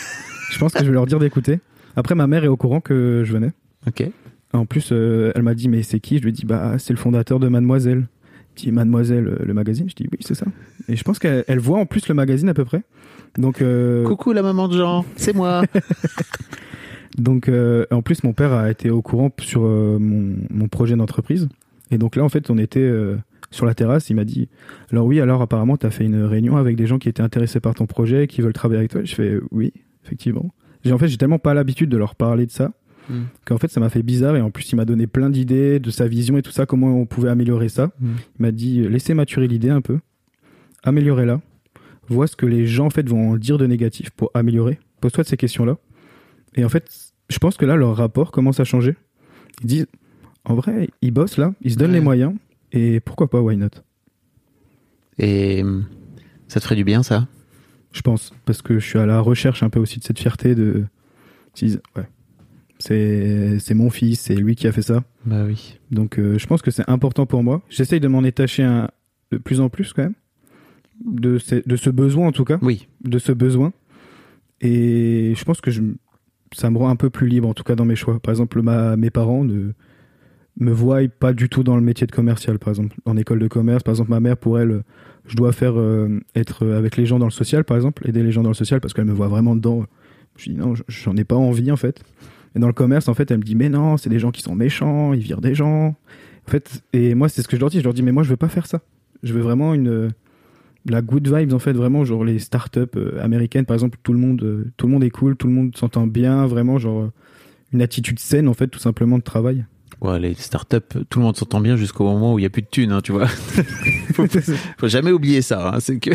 Après ma mère est au courant que je venais. Ok. En plus, elle m'a dit, mais c'est qui? Je lui ai dit, c'est le fondateur de Mademoiselle. Elle dit, Mademoiselle, le magazine? Je dis, oui, c'est ça. Et je pense qu'elle voit en plus le magazine à peu près. Donc, coucou la maman de Jean, c'est moi. Donc, en plus, mon père a été au courant sur mon projet d'entreprise. Et donc là, en fait, on était sur la terrasse, il m'a dit alors oui, alors apparemment t'as fait une réunion avec des gens qui étaient intéressés par ton projet, qui veulent travailler avec toi. Je fais oui, effectivement. J'ai tellement pas l'habitude de leur parler de ça qu'en fait ça m'a fait bizarre, et en plus il m'a donné plein d'idées de sa vision et tout ça, comment on pouvait améliorer ça. Il m'a dit laissez maturer l'idée un peu, améliorez-la, vois ce que les gens en fait vont en dire de négatif pour améliorer, pose-toi de ces questions-là. Et en fait je pense que là leur rapport commence à changer. Ils disent en vrai ils bossent là, ils se donnent les moyens, et pourquoi pas, why not. Et ça te ferait du bien, ça? Je pense, parce que je suis à la recherche un peu aussi de cette fierté de... Ouais, c'est mon fils, c'est lui qui a fait ça. Bah oui. Donc je pense que c'est important pour moi. J'essaye de m'en détacher de plus en plus quand même. De ce besoin en tout cas. Oui. De ce besoin. Et je pense que ça me rend un peu plus libre en tout cas dans mes choix. Par exemple, mes parents me voient pas du tout dans le métier de commercial, par exemple. En école de commerce, par exemple, ma mère, pour elle, je dois être avec les gens dans le social, par exemple, aider les gens dans le social, parce qu'elle me voit vraiment dedans. Je dis non, j'en ai pas envie, en fait. Et dans le commerce, en fait, elle me dit mais non, c'est des gens qui sont méchants, ils virent des gens. En fait, et moi, c'est ce que je leur dis. Je leur dis mais moi, je veux pas faire ça. Je veux vraiment la good vibes, en fait, vraiment, genre les startups américaines, par exemple, tout le monde est cool, tout le monde s'entend bien, vraiment, genre une attitude saine, en fait, tout simplement de travail. Ouais, les startups, tout le monde s'entend bien jusqu'au moment où il n'y a plus de thunes, hein, tu vois. faut jamais oublier ça, hein, c'est que...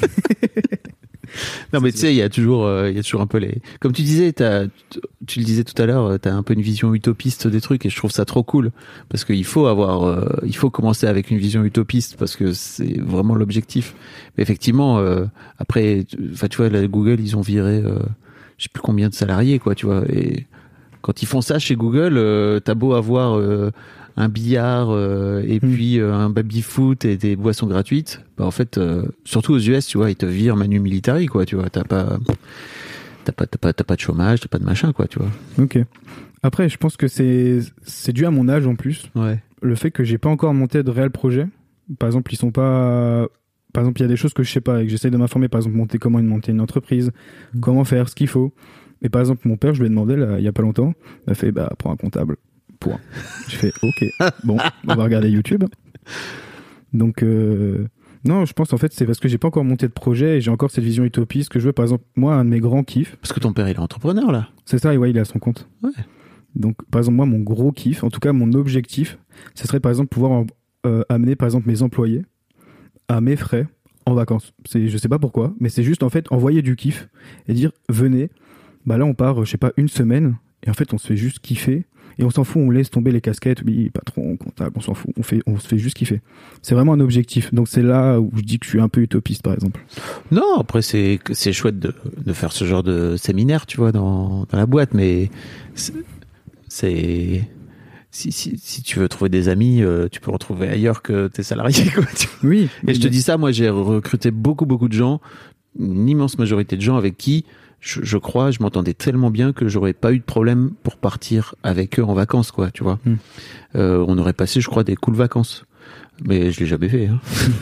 Non, mais tu sais, il y a toujours un peu les... Comme tu disais, tu le disais tout à l'heure, t'as un peu une vision utopiste des trucs, et je trouve ça trop cool. Parce qu'il faut il faut commencer avec une vision utopiste, parce que c'est vraiment l'objectif. Mais effectivement, après, tu vois, Google, ils ont viré, je sais plus combien de salariés, quoi, tu vois. Et quand ils font ça chez Google, t'as beau avoir un billard et puis un baby-foot et des boissons gratuites, bah en fait, surtout aux US, tu vois, ils te virent manu militari, quoi, tu vois, t'as pas de chômage, t'as pas de machin, quoi, tu vois. Ok. Après, je pense que c'est dû à mon âge en plus. Ouais. Le fait que j'ai pas encore monté de réels projets. Par exemple, il y a des choses que je sais pas et que j'essaie de m'informer. Par exemple, comment monter une entreprise, comment faire ce qu'il faut. Et par exemple, mon père, je lui ai demandé là, il y a pas longtemps, il m'a fait prends un comptable. Point. Je fais ok. Bon, on va regarder YouTube. Donc non, je pense en fait c'est parce que j'ai pas encore monté de projet et j'ai encore cette vision utopiste que je veux. Par exemple, moi, un de mes grands kiffs. Parce que ton père, il est entrepreneur là. C'est ça, et ouais, il est à son compte. Ouais. Donc, par exemple, moi, mon gros kiff, en tout cas mon objectif, ce serait par exemple pouvoir amener par exemple mes employés à mes frais en vacances. Je sais pas pourquoi, mais c'est juste en fait envoyer du kiff et dire venez. Bah là, on part, je sais pas, une semaine et en fait, on se fait juste kiffer. Et on s'en fout, on laisse tomber les casquettes, oui, patron, comptable, on s'en fout, on se fait juste kiffer. C'est vraiment un objectif. Donc c'est là où je dis que je suis un peu utopiste, par exemple. Non, après c'est chouette de faire ce genre de séminaire, tu vois, dans la boîte, mais c'est si tu veux trouver des amis, tu peux retrouver ailleurs que tes salariés, quoi. Oui. Et je te dis ça, moi j'ai recruté beaucoup de gens, une immense majorité de gens avec qui je crois, je m'entendais tellement bien que j'aurais pas eu de problème pour partir avec eux en vacances, quoi, tu vois. On aurait passé, je crois, des cool vacances. Mais je l'ai jamais fait, hein.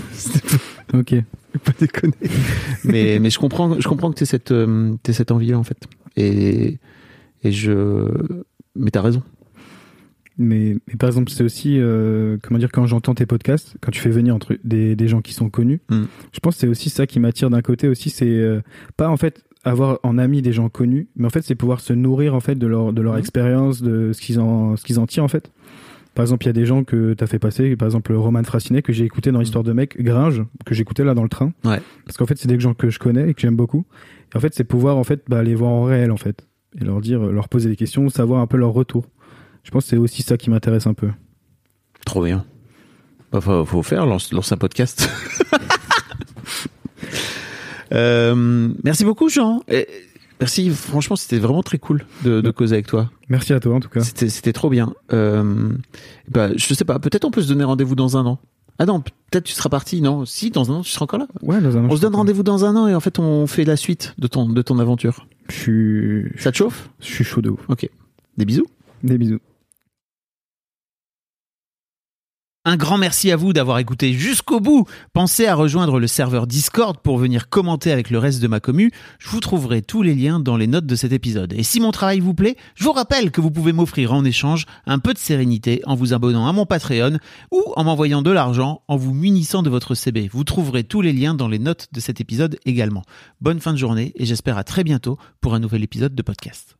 Ok. Pas déconner. mais je comprends que t'aies cette envie-là, en fait. Mais t'as raison. Mais par exemple, c'est aussi, quand j'entends tes podcasts, quand tu fais venir des gens qui sont connus, je pense que c'est aussi ça qui m'attire d'un côté aussi, c'est pas en fait avoir en ami des gens connus, mais en fait c'est pouvoir se nourrir en fait de leur expérience, de ce qu'ils en tirent en fait. Par exemple, il y a des gens que t'as fait passer, par exemple Roman Frassinet que j'ai écouté dans Histoire de mec, Gringe que j'écoutais là dans le train. Ouais. Parce qu'en fait c'est des gens que je connais et que j'aime beaucoup. Et en fait c'est pouvoir en fait les voir en réel en fait et leur poser des questions, savoir un peu leur retour. Je pense que c'est aussi ça qui m'intéresse un peu. Trop bien. Bah, faut faire, lance un podcast. Merci beaucoup, Jean. Merci, franchement, c'était vraiment très cool de causer avec toi. Merci à toi, en tout cas. C'était trop bien. Je sais pas, peut-être on peut se donner rendez-vous dans un an. Ah non, peut-être tu seras parti, non? Si, dans un an, tu seras encore là? Ouais, dans un an. On se donne rendez-vous dans un an et en fait, on fait la suite de ton aventure. Ça te chauffe? Je suis chaud de ouf. Ok. Des bisous? Des bisous. Un grand merci à vous d'avoir écouté jusqu'au bout. Pensez à rejoindre le serveur Discord pour venir commenter avec le reste de ma commu. Je vous trouverai tous les liens dans les notes de cet épisode. Et si mon travail vous plaît, je vous rappelle que vous pouvez m'offrir en échange un peu de sérénité en vous abonnant à mon Patreon ou en m'envoyant de l'argent en vous munissant de votre CB. Vous trouverez tous les liens dans les notes de cet épisode également. Bonne fin de journée et j'espère à très bientôt pour un nouvel épisode de podcast.